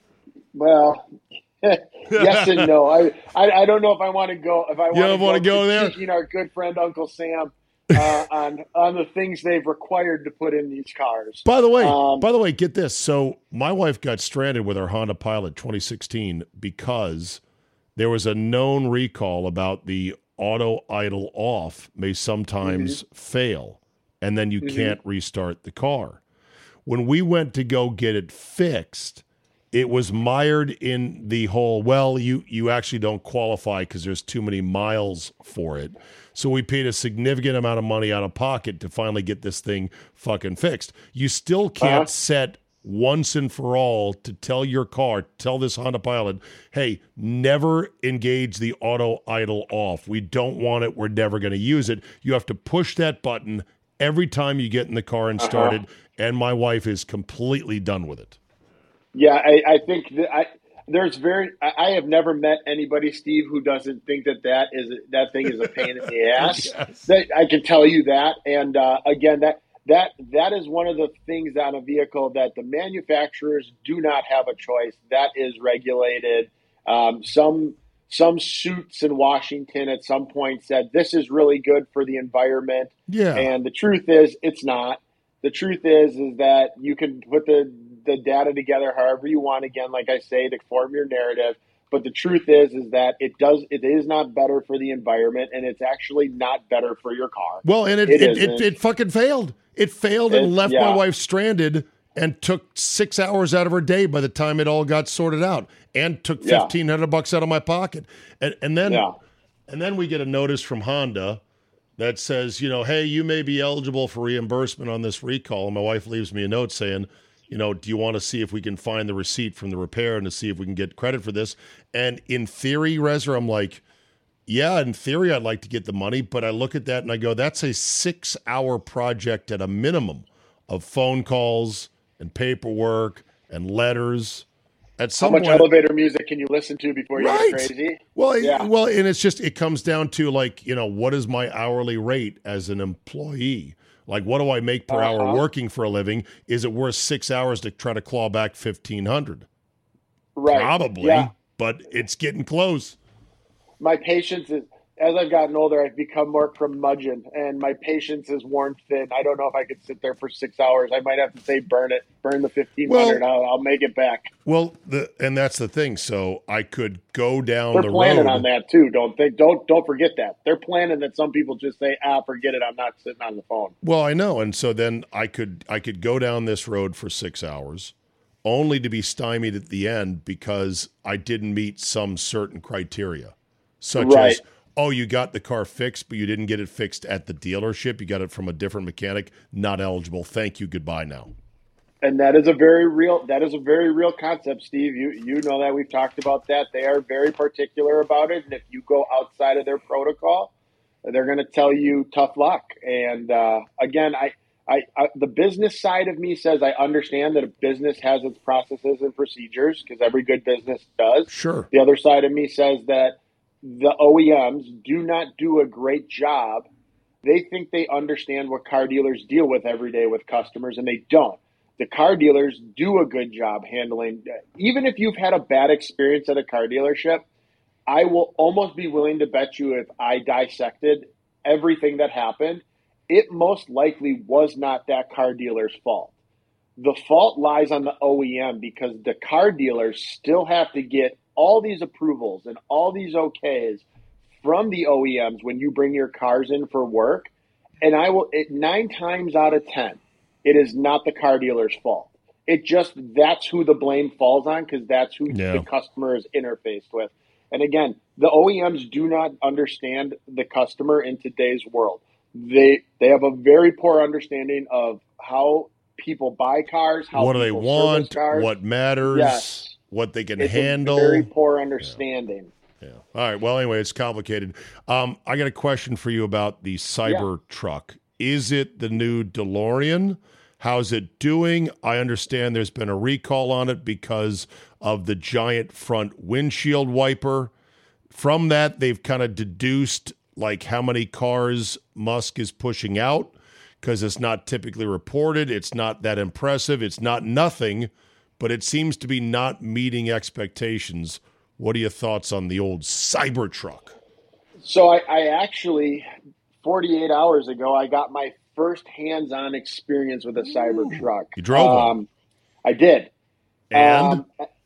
Well, yes and no. I, I I don't know if I want to go. If I want, want to go there, critiquing our good friend Uncle Sam uh, on on the things they've required to put in these cars. By the way, um, by the way, get this. So my wife got stranded with her Honda Pilot twenty sixteen because there was a known recall about the auto idle off may sometimes mm-hmm. fail, and then you mm-hmm. can't restart the car. When we went to go get it fixed, it was mired in the whole, well, you you actually don't qualify because there's too many miles for it. So we paid a significant amount of money out of pocket to finally get this thing fucking fixed. You still can't uh-huh. set once and for all to tell your car, tell this Honda Pilot, hey, never engage the auto idle off. We don't want it. We're never going to use it. You have to push that button every time you get in the car and start uh-huh. it. And my wife is completely done with it. Yeah, I, I think that I, there's very. I, I have never met anybody, Steve, who doesn't think that that is that thing is a pain in the ass. Yes. That, I can tell you that. And uh, again, that that that is one of the things on a vehicle that the manufacturers do not have a choice. That is regulated. Um, some some suits in Washington at some point said this is really good for the environment. Yeah, and the truth is, it's not. The truth is, is that you can put the the data together however you want, again, like I say, to form your narrative. But the truth is, is that it does, it is not better for the environment, and it's actually not better for your car. Well, and it, it, it, it, it fucking failed. It failed and it, left yeah. my wife stranded and took six hours out of her day by the time it all got sorted out, and took fifteen hundred yeah. bucks out of my pocket. And, and then, yeah. and then we get a notice from Honda that says, you know, hey, you may be eligible for reimbursement on this recall. And my wife leaves me a note saying, you know, do you want to see if we can find the receipt from the repair and to see if we can get credit for this? And in theory, Rezer, I'm like, yeah, in theory, I'd like to get the money. But I look at that and I go, that's a six-hour project at a minimum of phone calls and paperwork and letters. At some How much point, elevator music can you listen to before you right. get crazy? Well, yeah. well, and it's just, it comes down to like, you know, what is my hourly rate as an employee? Like, what do I make per uh-huh. hour working for a living? Is it worth six hours to try to claw back fifteen hundred? Right. Probably, yeah. but it's getting close. My patience is, as I've gotten older, I've become more curmudgeon, and my patience is worn thin. I don't know if I could sit there for six hours. I might have to say, burn it, burn the fifteen hundred. Well, I'll, I'll make it back. Well, the and that's the thing. So I could go down They're the planning road. on that too. Don't they? Don't don't forget that. They're planning that some people just say, ah, forget it. I'm not sitting on the phone. Well, I know, and so then I could I could go down this road for six hours, only to be stymied at the end because I didn't meet some certain criteria, such right. as, oh, you got the car fixed, but you didn't get it fixed at the dealership. You got it from a different mechanic. Not eligible. Thank you. Goodbye now. And that is a very real. That is a very real concept, Steve. You you know that we've talked about that. They are very particular about it, and if you go outside of their protocol, they're going to tell you tough luck. And uh, again, I, I, I the business side of me says I understand that a business has its processes and procedures because every good business does. Sure. The other side of me says that the O E Ms do not do a great job. They think they understand what car dealers deal with every day with customers, and they don't. The car dealers do a good job handling, even if you've had a bad experience at a car dealership, I will almost be willing to bet you if I dissected everything that happened, it most likely was not that car dealer's fault. The fault lies on the O E M because the car dealers still have to get all these approvals and all these okays from the O E Ms when you bring your cars in for work. And I will, it, nine times out of ten, it is not the car dealer's fault. It just, that's who the blame falls on because that's who Yeah. the customer is interfaced with. And again, the O E Ms do not understand the customer in today's world. They they have a very poor understanding of how people buy cars, how what do they people want, service cars. what matters, Yes. what they can It's handle. a very poor understanding. Yeah. All right. Well, anyway, it's complicated. Um, I got a question for you about the Cybertruck. Is it the new DeLorean? How's it doing? I understand there's been a recall on it because of the giant front windshield wiper. From that, they've kind of deduced like how many cars Musk is pushing out because it's not typically reported. It's not that impressive. It's not nothing, but it seems to be not meeting expectations. What are your thoughts on the old Cybertruck? So I, I actually, forty-eight hours ago, I got my first hands-on experience with a Cybertruck. You drove one? Um, I did. And? Um,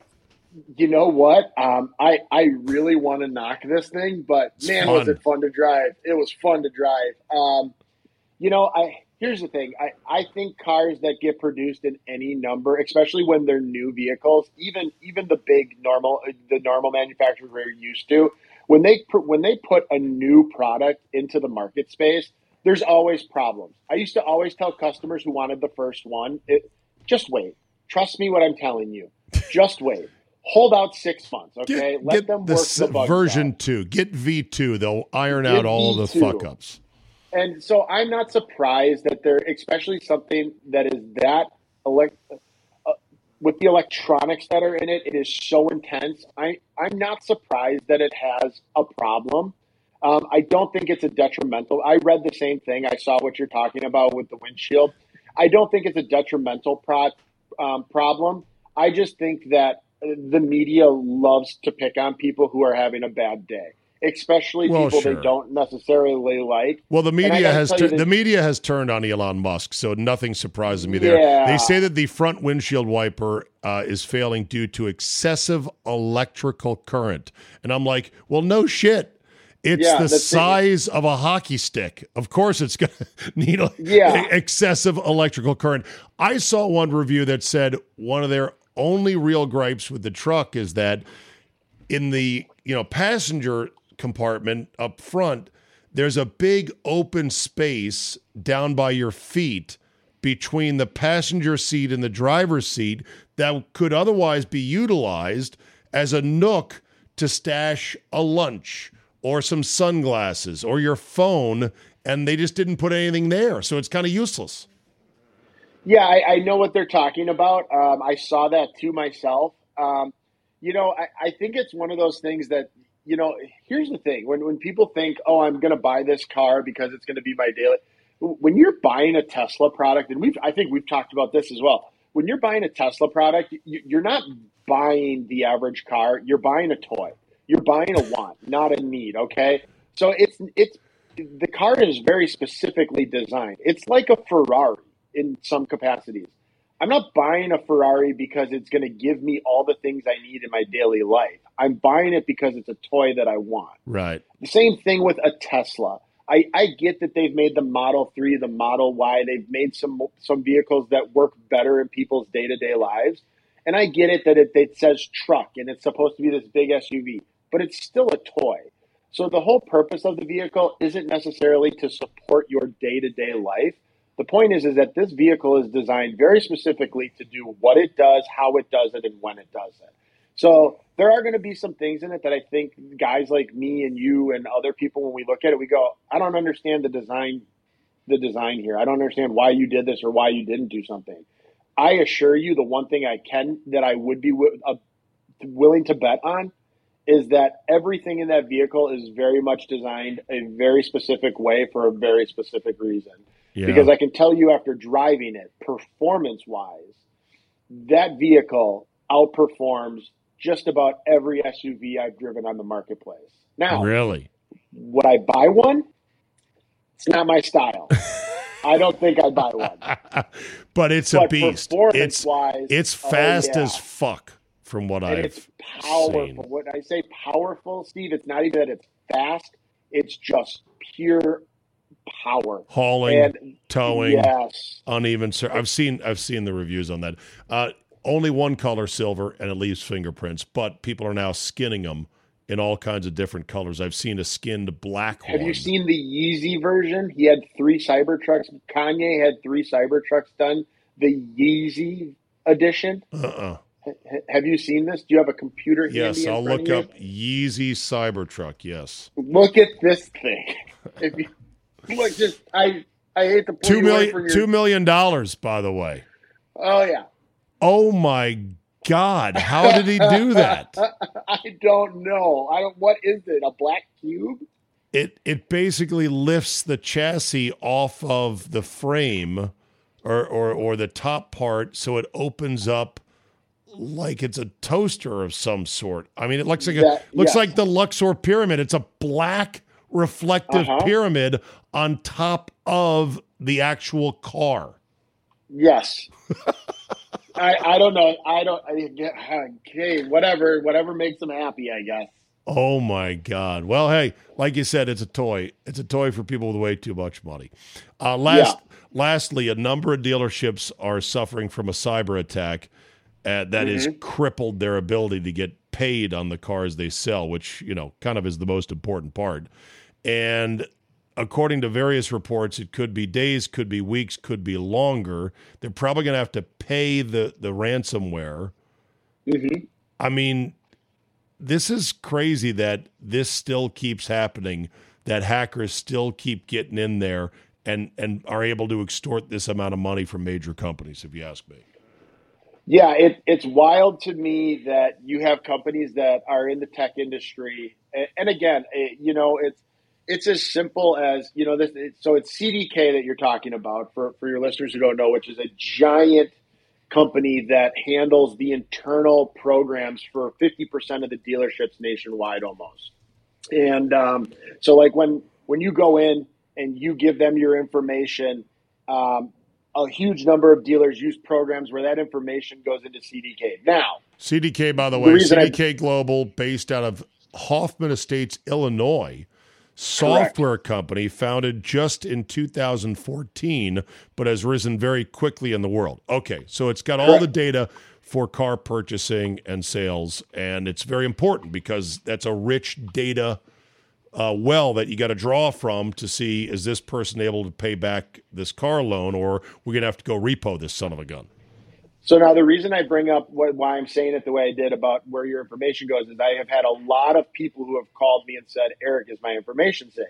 you know what? Um, I, I really want to knock this thing, but It's man, fun. was it fun to drive. It was fun to drive. Um, you know, I here's the thing. I, I think cars that get produced in any number, especially when they're new vehicles, even even the big normal the normal manufacturers we're used to, when they when they put a new product into the market space, there's always problems. I used to always tell customers who wanted the first one, it, just wait. Trust me what I'm telling you. Just wait. Hold out six months, okay? Get, Let get them the work s- the bugs version out. two. Get V two. They'll iron Get out all the V two. fuck ups. And so I'm not surprised that they're, especially something that is that elect, uh, with the electronics that are in it, it is so intense. I, I'm not surprised that it has a problem. Um, I don't think it's a detrimental. I read the same thing. I saw what you're talking about with the windshield. I don't think it's a detrimental pro, um, problem. I just think that the media loves to pick on people who are having a bad day, especially Well, people sure. they don't necessarily like. Well, the And I media gotta has tell you tur- that- the media has turned on Elon Musk, so nothing surprises me there. Yeah. They say that the front windshield wiper uh, is failing due to excessive electrical current, and I'm like, well, no shit. It's Yeah, the the thing- size of a hockey stick. Of course, it's going to need a, Yeah. excessive electrical current. I saw one review that said one of their only real gripes with the truck is that in the you know passenger compartment up front, there's a big open space down by your feet between the passenger seat and the driver's seat that could otherwise be utilized as a nook to stash a lunch or some sunglasses or your phone, and they just didn't put anything there. So it's kind of useless. Yeah, I, I know what they're talking about. Um, I saw that too myself. Um, you know, I, I think it's one of those things that, you know, here's the thing. When when people think, oh, I'm going to buy this car because it's going to be my daily. When you're buying a Tesla product, and we've I think we've talked about this as well. When you're buying a Tesla product, you, you're not buying the average car. You're buying a toy. You're buying a want, not a need, okay? So it's it's the car is very specifically designed. It's like a Ferrari in some capacities. I'm not buying a Ferrari because it's going to give me all the things I need in my daily life. I'm buying it because it's a toy that I want. Right. The same thing with a Tesla. I, I get that they've made the Model three, the Model Y. They've made some some vehicles that work better in people's day-to-day lives. And I get it that it, it says truck and it's supposed to be this big S U V, but it's still a toy. So the whole purpose of the vehicle isn't necessarily to support your day-to-day life. The point is, is that this vehicle is designed very specifically to do what it does, how it does it, and when it does it. So there are going to be some things in it that I think guys like me and you and other people, when we look at it, we go, I don't understand the design, the design here. I don't understand why you did this or why you didn't do something. I assure you, the one thing I can that I would be w- uh, willing to bet on is that everything in that vehicle is very much designed a very specific way for a very specific reason. Yeah. Because I can tell you after driving it, performance-wise, that vehicle outperforms just about every S U V I've driven on the marketplace. Now, really, would I buy one? It's not my style. I don't think I'd buy one. But it's but a beast. It's wise, it's fast oh, yeah. as fuck from what and I've it's powerful. seen. When I say powerful, Steve, it's not even that it's fast. It's just pure power. Hauling, and, towing, yes. uneven. Sur- I've seen I've seen the reviews on that. Uh, only one color, silver, and it leaves fingerprints. But people are now skinning them in all kinds of different colors. I've seen a skinned black Have one. you seen the Yeezy version? He had three Cybertrucks. Kanye had three Cybertrucks done. The Yeezy edition. Uh-uh. H- have you seen this? Do you have a computer handy Yes, in I'll front look of up Yeezy Cybertruck. Yes. Look at this thing. If you look, just I I hate to pull Two you away million, from your, two million dollars, by the way. Oh yeah. Oh my God! How did he do that? I don't know. I don't. What is it? A black cube? It it basically lifts the chassis off of the frame, or or or the top part, so it opens up like it's a toaster of some sort. I mean, it looks like a That- looks yes. like the Luxor pyramid. It's a black reflective Uh-huh. pyramid on top of the actual car. Yes. I I don't know. I don't. I, okay, whatever. Whatever makes them happy, I guess. Oh my God! Well, hey, like you said, it's a toy. It's a toy for people with way too much money. Uh, last, Yeah. lastly, a number of dealerships are suffering from a cyber attack uh, that has crippled their ability to get paid on the cars they sell, which you know kind of is the most important part. And according to various reports, it could be days, could be weeks, could be longer. They're probably going to have to pay the the ransomware. Mm-hmm. I mean, this is crazy that this still keeps happening, that hackers still keep getting in there and, and are able to extort this amount of money from major companies, if you ask me. Yeah, it, it's wild to me that you have companies that are in the tech industry, and, and again, it, you know, it's it's as simple as you know this. It, so it's C D K that you're talking about for for your listeners who don't know, which is a giant company that handles the internal programs for fifty percent of the dealerships nationwide almost. And um, so like when, when you go in and you give them your information, um, a huge number of dealers use programs where that information goes into C D K. Now, C D K, by the The way, reason C D K Global, based out of Hoffman Estates, Illinois, software company founded just in two thousand fourteen, but has risen very quickly in the world. Okay, so it's got all the data for car purchasing and sales, and it's very important because that's a rich data uh, well that you got to draw from to see, is this person able to pay back this car loan, or we're going to have to go repo this son of a gun. So now the reason I bring up what, why I'm saying it the way I did about where your information goes is I have had a lot of people who have called me and said, Eric, is my information safe?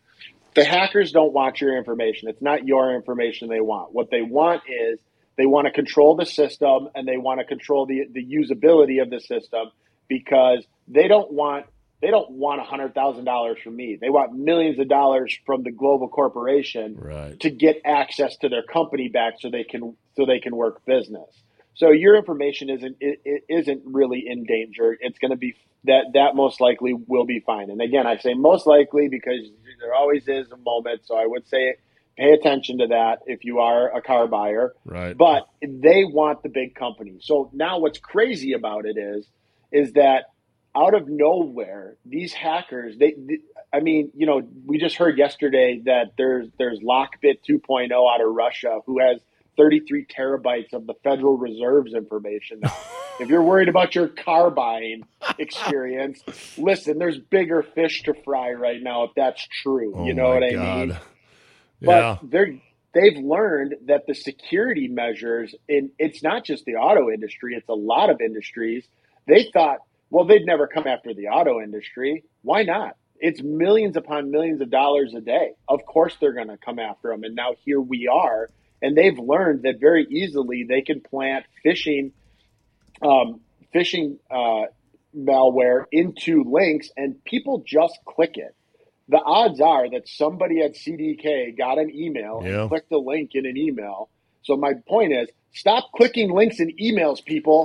The hackers don't want your information. It's not your information they want. What they want is they want to control the system and they want to control the, the usability of the system because they don't want they don't want one hundred thousand dollars from me. They want millions of dollars from the global corporation Right. to get access to their company back so they can so they can work business. So your information isn't it, it isn't really in danger. It's going to be that that most likely will be fine. And again, I say most likely because there always is a moment. So I would say pay attention to that if you are a car buyer. Right. But they want the big company. So now what's crazy about it is is that out of nowhere, these hackers, they, they I mean, you know, we just heard yesterday that there's there's Lockbit two point oh out of Russia who has thirty-three terabytes of the Federal Reserve's information. Now, if you're worried about your car buying experience, listen, there's bigger fish to fry right now if that's true. Oh you know my what I God. mean? Yeah. But they're they've learned that the security measures in it's not just the auto industry, it's a lot of industries. They thought, well, they'd never come after the auto industry. Why not? It's millions upon millions of dollars a day. Of course they're going to come after them. And now here we are. And they've learned that very easily they can plant phishing, um, phishing uh, malware into links, and people just click it. The odds are that somebody at C D K got an email Yeah. and clicked a link in an email. So my point is, stop clicking links in emails, people.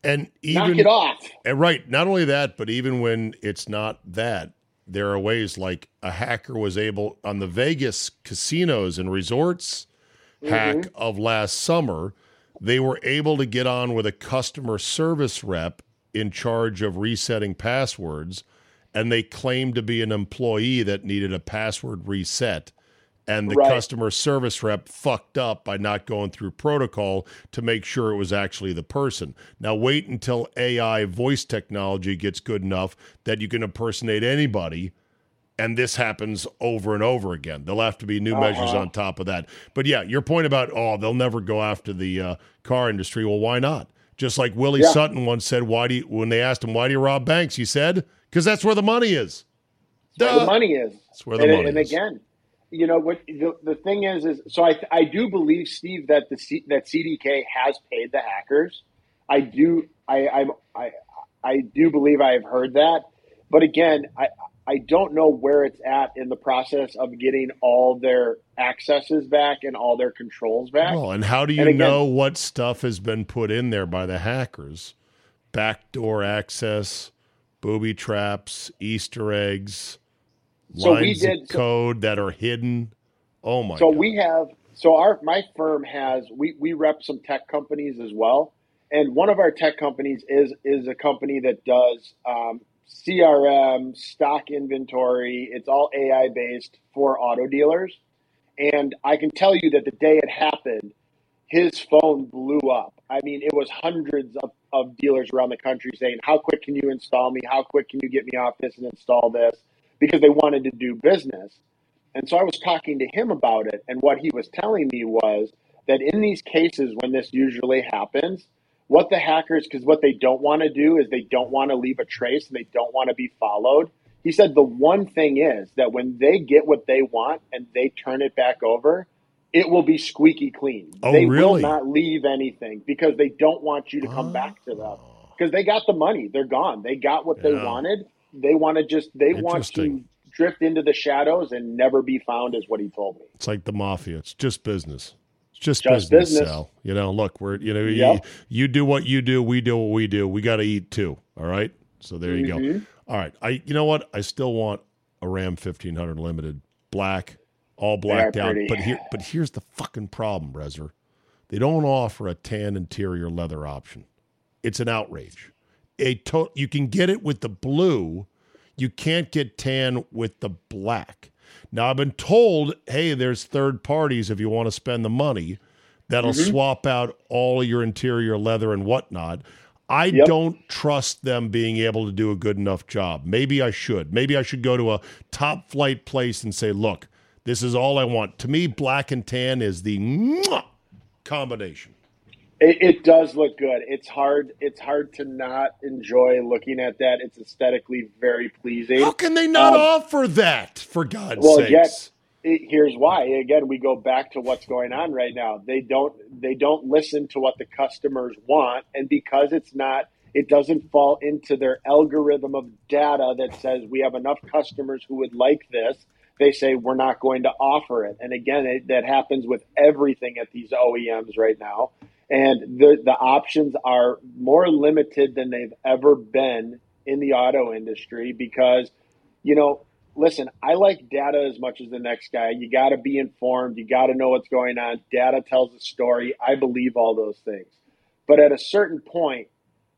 And even, knock it off. And right, not only that, but even when it's not that, there are ways like a hacker was able on the Vegas casinos and resorts mm-hmm. hack of last summer, they were able to get on with a customer service rep in charge of resetting passwords, and they claimed to be an employee that needed a password reset. And the right. customer service rep fucked up by not going through protocol to make sure it was actually the person. Now wait until A I voice technology gets good enough that you can impersonate anybody, and this happens over and over again. There'll have to be new uh-huh. measures on top of that. But yeah, your point about, oh, they'll never go after the uh, car industry. Well, why not? Just like Willie yeah. Sutton once said, "Why do you?" When they asked him, "Why do you rob banks?" He said, "Because that's where the money is." That's where the money is. That's where the and, money and is. And again, you know what the, the thing is is so I I do believe, Steve, that the C, that C D K has paid the hackers. I do I I'm, I I do believe I have heard that, but again, I I don't know where it's at in the process of getting all their accesses back and all their controls back. Well, and how do you again, know what stuff has been put in there by the hackers? Backdoor access, booby traps, Easter eggs. So lines we did of code so, that are hidden. Oh my! So God. we have. So our my firm has. We we rep some tech companies as well, and one of our tech companies is is a company that does um, C R M, stock inventory. It's all A I based for auto dealers, and I can tell you that the day it happened, his phone blew up. I mean, it was hundreds of, of dealers around the country saying, "How quick can you install me? How quick can you get me off this and install this?" Because they wanted to do business. And so I was talking to him about it. And what he was telling me was that in these cases, when this usually happens, what the hackers, because what they don't want to do is they don't want to leave a trace and they don't want to be followed. He said the one thing is that when they get what they want and they turn it back over, it will be squeaky clean. Oh, they really? will not leave anything because they don't want you to come oh. back to them. Because they got the money. They're gone. They got what yeah. they wanted. They want to just, they want to drift into the shadows and never be found, is what he told me. It's like the mafia. It's just business. It's just, just business, business. Sal. You know, look, we're, you know, yep. you, you do what you do. We do what we do. We got to eat too. All right. So there you mm-hmm. go. All right. I, you know what? I still want a Ram fifteen hundred Limited, black, all blacked out. Pretty. But here, but here's the fucking problem, Rezer. They don't offer a tan interior leather option. It's an outrage. A to- you can get it with the blue. You can't get tan with the black. Now, I've been told, hey, there's third parties, if you want to spend the money, that'll mm-hmm. swap out all of your interior leather and whatnot. I yep. don't trust them being able to do a good enough job. Maybe I should. Maybe I should go to a top flight place and say, look, this is all I want. To me, black and tan is the mwah combination. It, it does look good. It's hard. It's hard to not enjoy looking at that. It's aesthetically very pleasing. How can they not um, offer that? For God's well, sakes. Again, it, here's why. Again, we go back to what's going on right now. They don't. They don't listen to what the customers want, and because it's not, it doesn't fall into their algorithm of data that says we have enough customers who would like this. They say we're not going to offer it. And again, it, that happens with everything at these O E Ms right now. And the, the options are more limited than they've ever been in the auto industry because, you know, listen, I like data as much as the next guy. You got to be informed. You got to know what's going on. Data tells a story. I believe all those things. But at a certain point,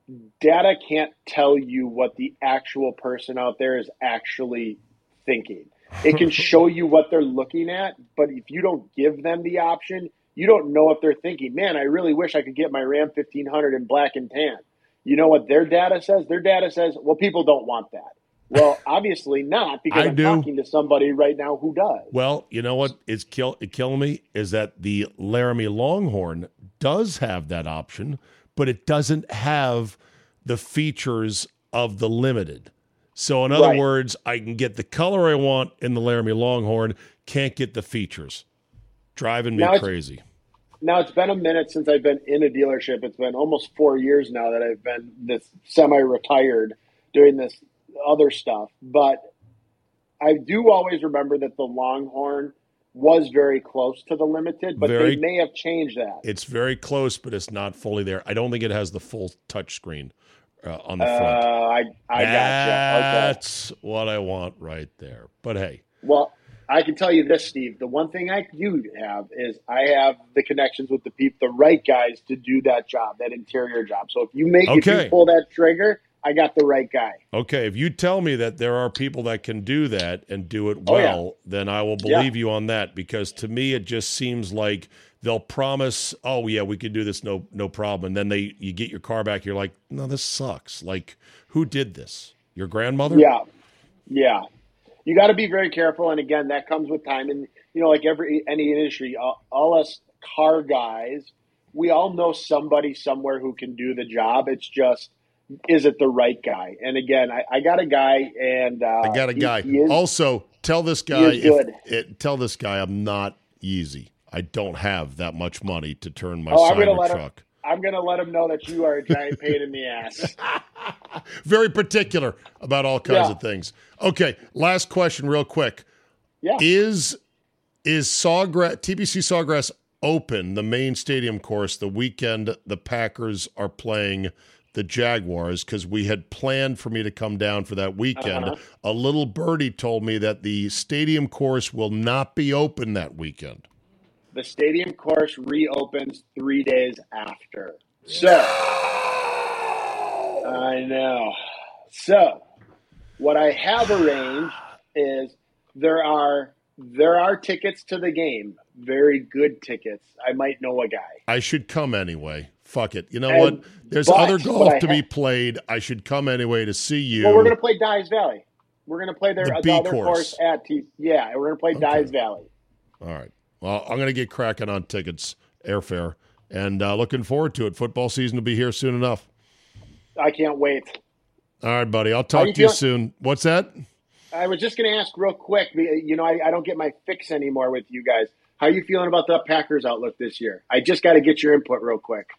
data can't tell you what the actual person out there is actually thinking. It can show you what they're looking at, but if you don't give them the option, you don't know if they're thinking, man, I really wish I could get my Ram fifteen hundred in black and tan. You know what their data says? Their data says, well, people don't want that. Well, obviously not, because I I'm do. talking to somebody right now who does. Well, you know what is kill it killing me is that the Laramie Longhorn does have that option, but it doesn't have the features of the Limited. So in other right. words, I can get the color I want in the Laramie Longhorn, can't get the features. Driving me now crazy. Now, it's been a minute since I've been in a dealership. It's been almost four years now that I've been this semi-retired doing this other stuff. But I do always remember that the Longhorn was very close to the limited, but Very- they may have changed that. It's very close, but it's not fully there. I don't think it has the full touch screen uh, on the Uh, front. I I gotcha. Okay. That's what I want right there. But hey, Well, I can tell you this, Steve. The one thing I do have is I have the connections with the people, the right guys to do that job, that interior job. So if you make, if Okay. you pull that trigger, I got the right guy. okay, if you tell me that there are people that can do that and do it Oh, yeah. well, then I will believe you on that, because to me it just seems like they'll promise, oh yeah, we can do this, no no problem, and then they you get your car back, you're like, no, this sucks. Like, who did this? Your grandmother? Yeah, yeah. You got to be very careful, and again, that comes with time. And you know, like every any industry, all, all us car guys, we all know somebody somewhere who can do the job. It's just, is it the right guy? And again, I, I got a guy, and uh, I got a he- guy. he is- also, tell this guy, is if- good. it, tell this guy I'm not easy. I don't have that much money to turn my Oh, I'm gonna let him- Cybertruck. I'm going to let him know that you are a giant pain in the ass. Very particular about all kinds Yeah. of things. Okay, last question, real quick. Yeah. Is is Sawgrass T B C Sawgrass Open, the main stadium course, the weekend the Packers are playing the Jaguars? Because we had planned for me to come down for that weekend. Uh-huh. A little birdie told me that the stadium course will not be open that weekend. The stadium course reopens three days after. So, I know. So, what I have arranged is there are there are tickets to the game, very good tickets. I might know a guy. I should come anyway. Fuck it. You know And- what? There's but other what golf I to ha- be played. I should come anyway to see you. Well, we're going to play Dyes Valley. We're going to play their The the, B other course. course at T. Yeah, we're going to play Okay. Dyes Valley. All right. Well, I'm going to get cracking on tickets, airfare, and uh, looking forward to it. Football season will be here soon enough. I can't wait. All right, buddy. I'll talk you to you feeling? soon. What's that? I was just going to ask real quick. You know, I, I don't get my fix anymore with you guys. How are you feeling about the Packers outlook this year? I just got to get your input real quick.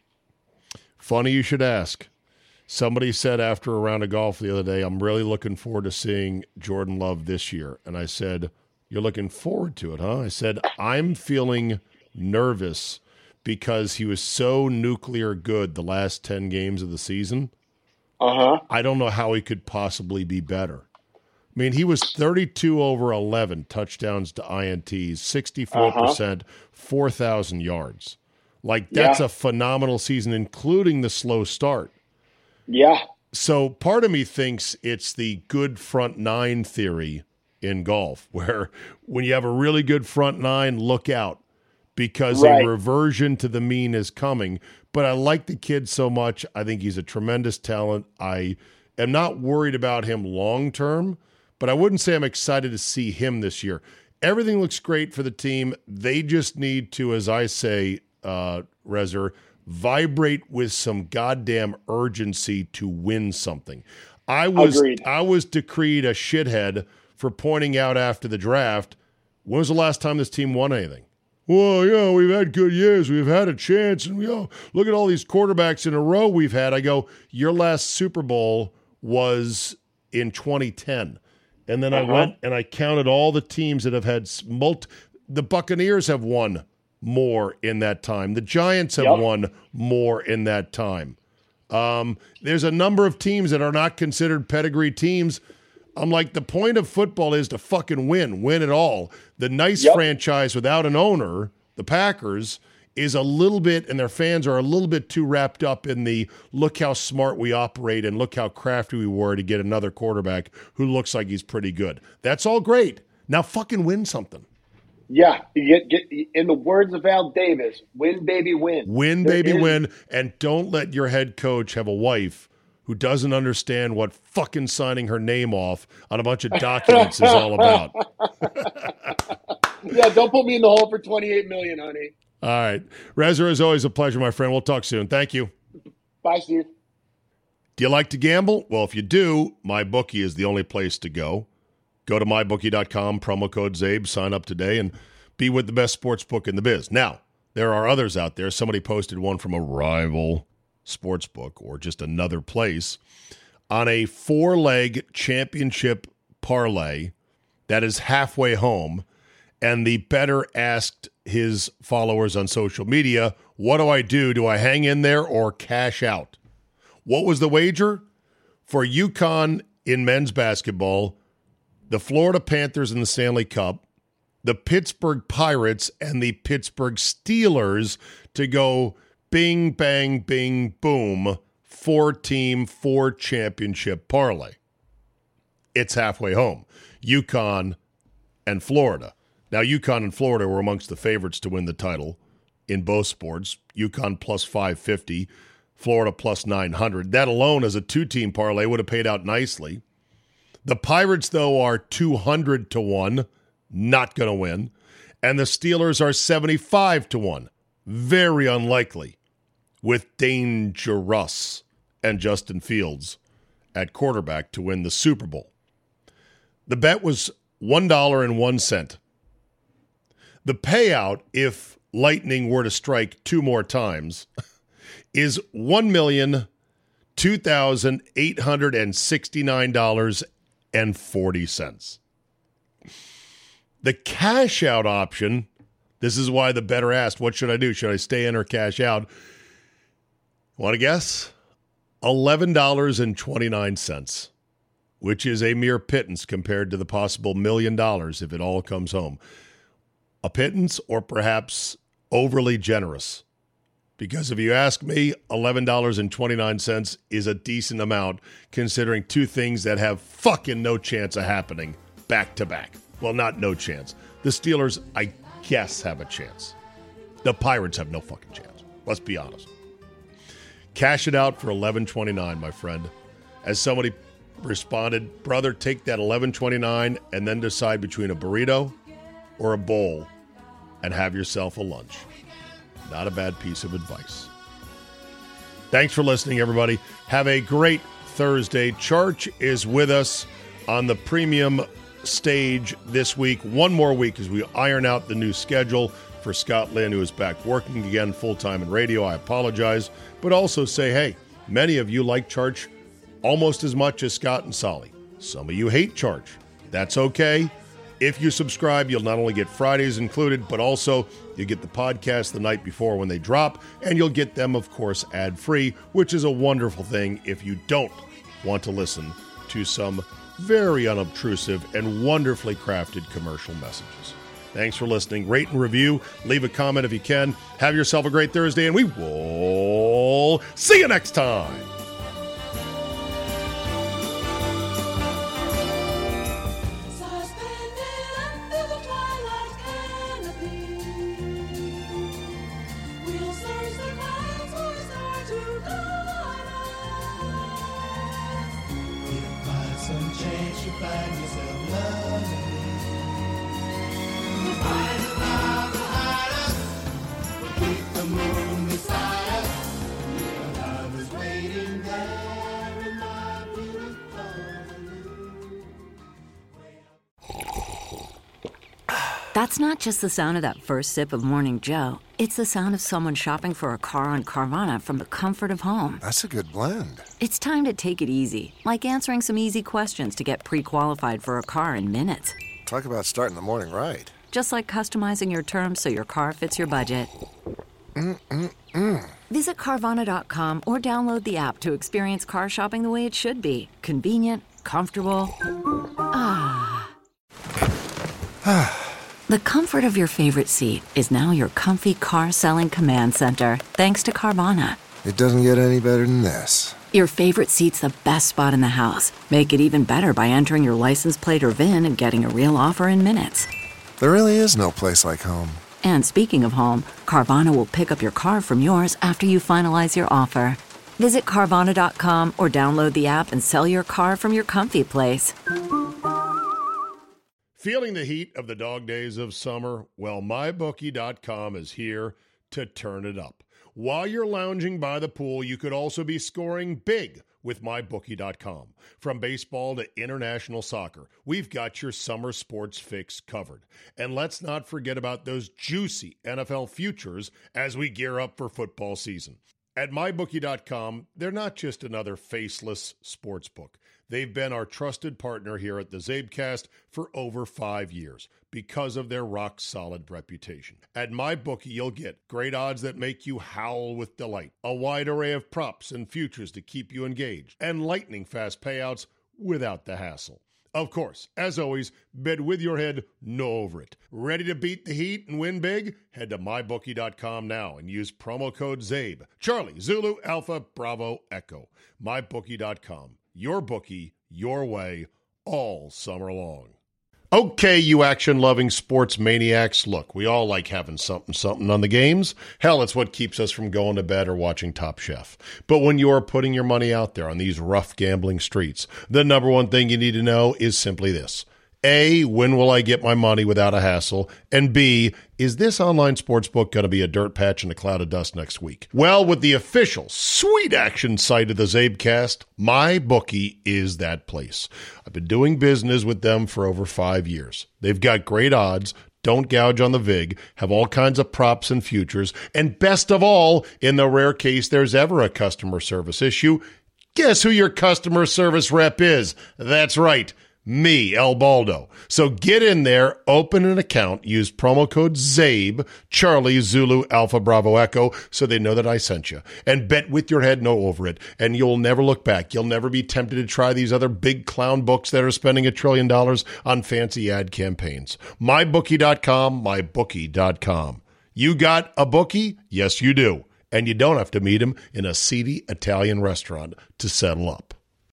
Funny you should ask. Somebody said after a round of golf the other day, I'm really looking forward to seeing Jordan Love this year. And I said, you're looking forward to it, huh? I said, I'm feeling nervous because he was so nuclear good the last ten games of the season. Uh-huh. I don't know how he could possibly be better. I mean, he was thirty-two over eleven touchdowns to I N Ts, sixty-four percent, four thousand yards. Like, that's Yeah. a phenomenal season, including the slow start. Yeah. So part of me thinks it's the good front nine theory in golf, where when you have a really good front nine, look out, because Right. a reversion to the mean is coming. But I like the kid so much. I think he's a tremendous talent. I am not worried about him long term, but I wouldn't say I'm excited to see him this year. Everything looks great for the team. They just need to, as I say, uh, Rezer, vibrate with some goddamn urgency to win something. I was Agreed. I was decreed a shithead for pointing out after the draft, when was the last time this team won anything? Well, yeah, we've had good years. We've had a chance. And we oh, look at all these quarterbacks in a row we've had. I go, your last Super Bowl was in twenty ten. And then Uh-huh. I went and I counted all the teams that have had s- multi. The Buccaneers have won more in that time. The Giants have Yep. won more in that time. Um, there's a number of teams that are not considered pedigree teams. I'm like, the point of football is to fucking win, win it all. The nice Yep. franchise without an owner, the Packers, is a little bit, and their fans are a little bit too wrapped up in the look how smart we operate and look how crafty we were to get another quarterback who looks like he's pretty good. That's all great. Now fucking win something. Yeah. You get, get, in the words of Al Davis, win, baby, win. Win, There baby, is- win. And don't let your head coach have a wife who doesn't understand what fucking signing her name off on a bunch of documents is all about. Yeah, don't put me in the hole for twenty-eight million dollars, honey. All right. Rezer, as always, a pleasure, my friend. We'll talk soon. Thank you. Bye, Steve. Do you like to gamble? Well, if you do, MyBookie is the only place to go. Go to my bookie dot com, promo code ZABE, sign up today, and be with the best sports book in the biz. Now, there are others out there. Somebody posted one from a rival sports book or just another place on a four-leg championship parlay that is halfway home, And the bettor asked his followers on social media, what do I do? Do I hang in there or cash out? What was the wager? For UConn in men's basketball, the Florida Panthers in the Stanley Cup, the Pittsburgh Pirates, and the Pittsburgh Steelers to go bing, bang, bing, boom, four-team, four-championship parlay. It's halfway home. UConn and Florida. Now, UConn and Florida were amongst the favorites to win the title in both sports. UConn plus five fifty, Florida plus nine hundred. That alone as a two-team parlay would have paid out nicely. The Pirates, though, are two hundred to one, not going to win. And the Steelers are seventy-five to one, very unlikely, with Dangerous and Justin Fields at quarterback to win the Super Bowl. The bet was one dollar and one cent. The payout, if Lightning were to strike two more times, is one million two thousand eight hundred sixty-nine dollars and forty cents. The cash out option, this is why the bettor asked, what should I do? Should I stay in or cash out? Want to guess? eleven dollars and twenty-nine cents, which is a mere pittance compared to the possible million dollars if it all comes home. A pittance or perhaps overly generous? Because if you ask me, eleven dollars and twenty-nine cents is a decent amount considering two things that have fucking no chance of happening back to back. Well, not no chance. The Steelers, I guess, have a chance. The Pirates have no fucking chance. Let's be honest. Cash it out for eleven twenty-nine, my friend. As somebody responded, brother, take that eleven twenty-nine and then decide between a burrito or a bowl and have yourself a lunch. Not a bad piece of advice. Thanks for listening, everybody. Have a great Thursday. Charch is with us on the premium stage this week. One more week as we iron out the new schedule for Scott Lynn, who is back working again full-time in radio. I apologize, but also say, hey, many of you like Charch almost as much as Scott and Solly. Some of you hate Charch. That's okay. If you subscribe, you'll not only get Fridays included, but also you get the podcast the night before when they drop, and you'll get them, of course, ad-free, which is a wonderful thing if you don't want to listen to some very unobtrusive and wonderfully crafted commercial messages. Thanks for listening. Rate and review. Leave a comment if you can. Have yourself a great Thursday, and we will see you next time. That's not just the sound of that first sip of Morning Joe. It's the sound of someone shopping for a car on Carvana from the comfort of home. That's a good blend. It's time to take it easy, like answering some easy questions to get pre-qualified for a car in minutes. Talk about starting the morning right. Just like customizing your terms so your car fits your budget. Mm-mm-mm. Visit Carvana dot com or download the app to experience car shopping the way it should be. Convenient, comfortable. Ah. The comfort of your favorite seat is now your comfy car selling command center, thanks to Carvana. It doesn't get any better than this. Your favorite seat's the best spot in the house. Make it even better by entering your license plate or V I N and getting a real offer in minutes. There really is no place like home. And speaking of home, Carvana will pick up your car from yours after you finalize your offer. Visit Carvana dot com or download the app and sell your car from your comfy place. Feeling the heat of the dog days of summer? Well, my bookie dot com is here to turn it up. While you're lounging by the pool, you could also be scoring big with my bookie dot com. From baseball to international soccer, we've got your summer sports fix covered. And let's not forget about those juicy N F L futures as we gear up for football season. At my bookie dot com, they're not just another faceless sports book. They've been our trusted partner here at the Zabecast for over five years because of their rock-solid reputation. At MyBookie, you'll get great odds that make you howl with delight, a wide array of props and futures to keep you engaged, and lightning-fast payouts without the hassle. Of course, as always, bet with your head, no over it. Ready to beat the heat and win big? Head to my bookie dot com now and use promo code ZABE. Charlie, Zulu, Alpha, Bravo, Echo. my bookie dot com. Your bookie, your way, all summer long. Okay, you action-loving sports maniacs, look, we all like having something-something on the games. Hell, it's what keeps us from going to bed or watching Top Chef. But when you're putting your money out there on these rough gambling streets, the number one thing you need to know is simply this. A, when will I get my money without a hassle? And B, is this online sportsbook going to be a dirt patch in a cloud of dust next week? Well, with the official sweet action site of the Zabecast, MyBookie is that place. I've been doing business with them for over five years. They've got great odds, don't gouge on the vig, have all kinds of props and futures, and best of all, in the rare case there's ever a customer service issue, guess who your customer service rep is? That's right. Me, El Baldo. So get in there, open an account, use promo code ZABE, Charlie, Zulu, Alpha, Bravo, Echo, so they know that I sent you. And bet with your head no over it, and you'll never look back. You'll never be tempted to try these other big clown books that are spending a trillion dollars on fancy ad campaigns. my bookie dot com, my bookie dot com. You got a bookie? Yes, you do. And you don't have to meet him in a seedy Italian restaurant to settle up.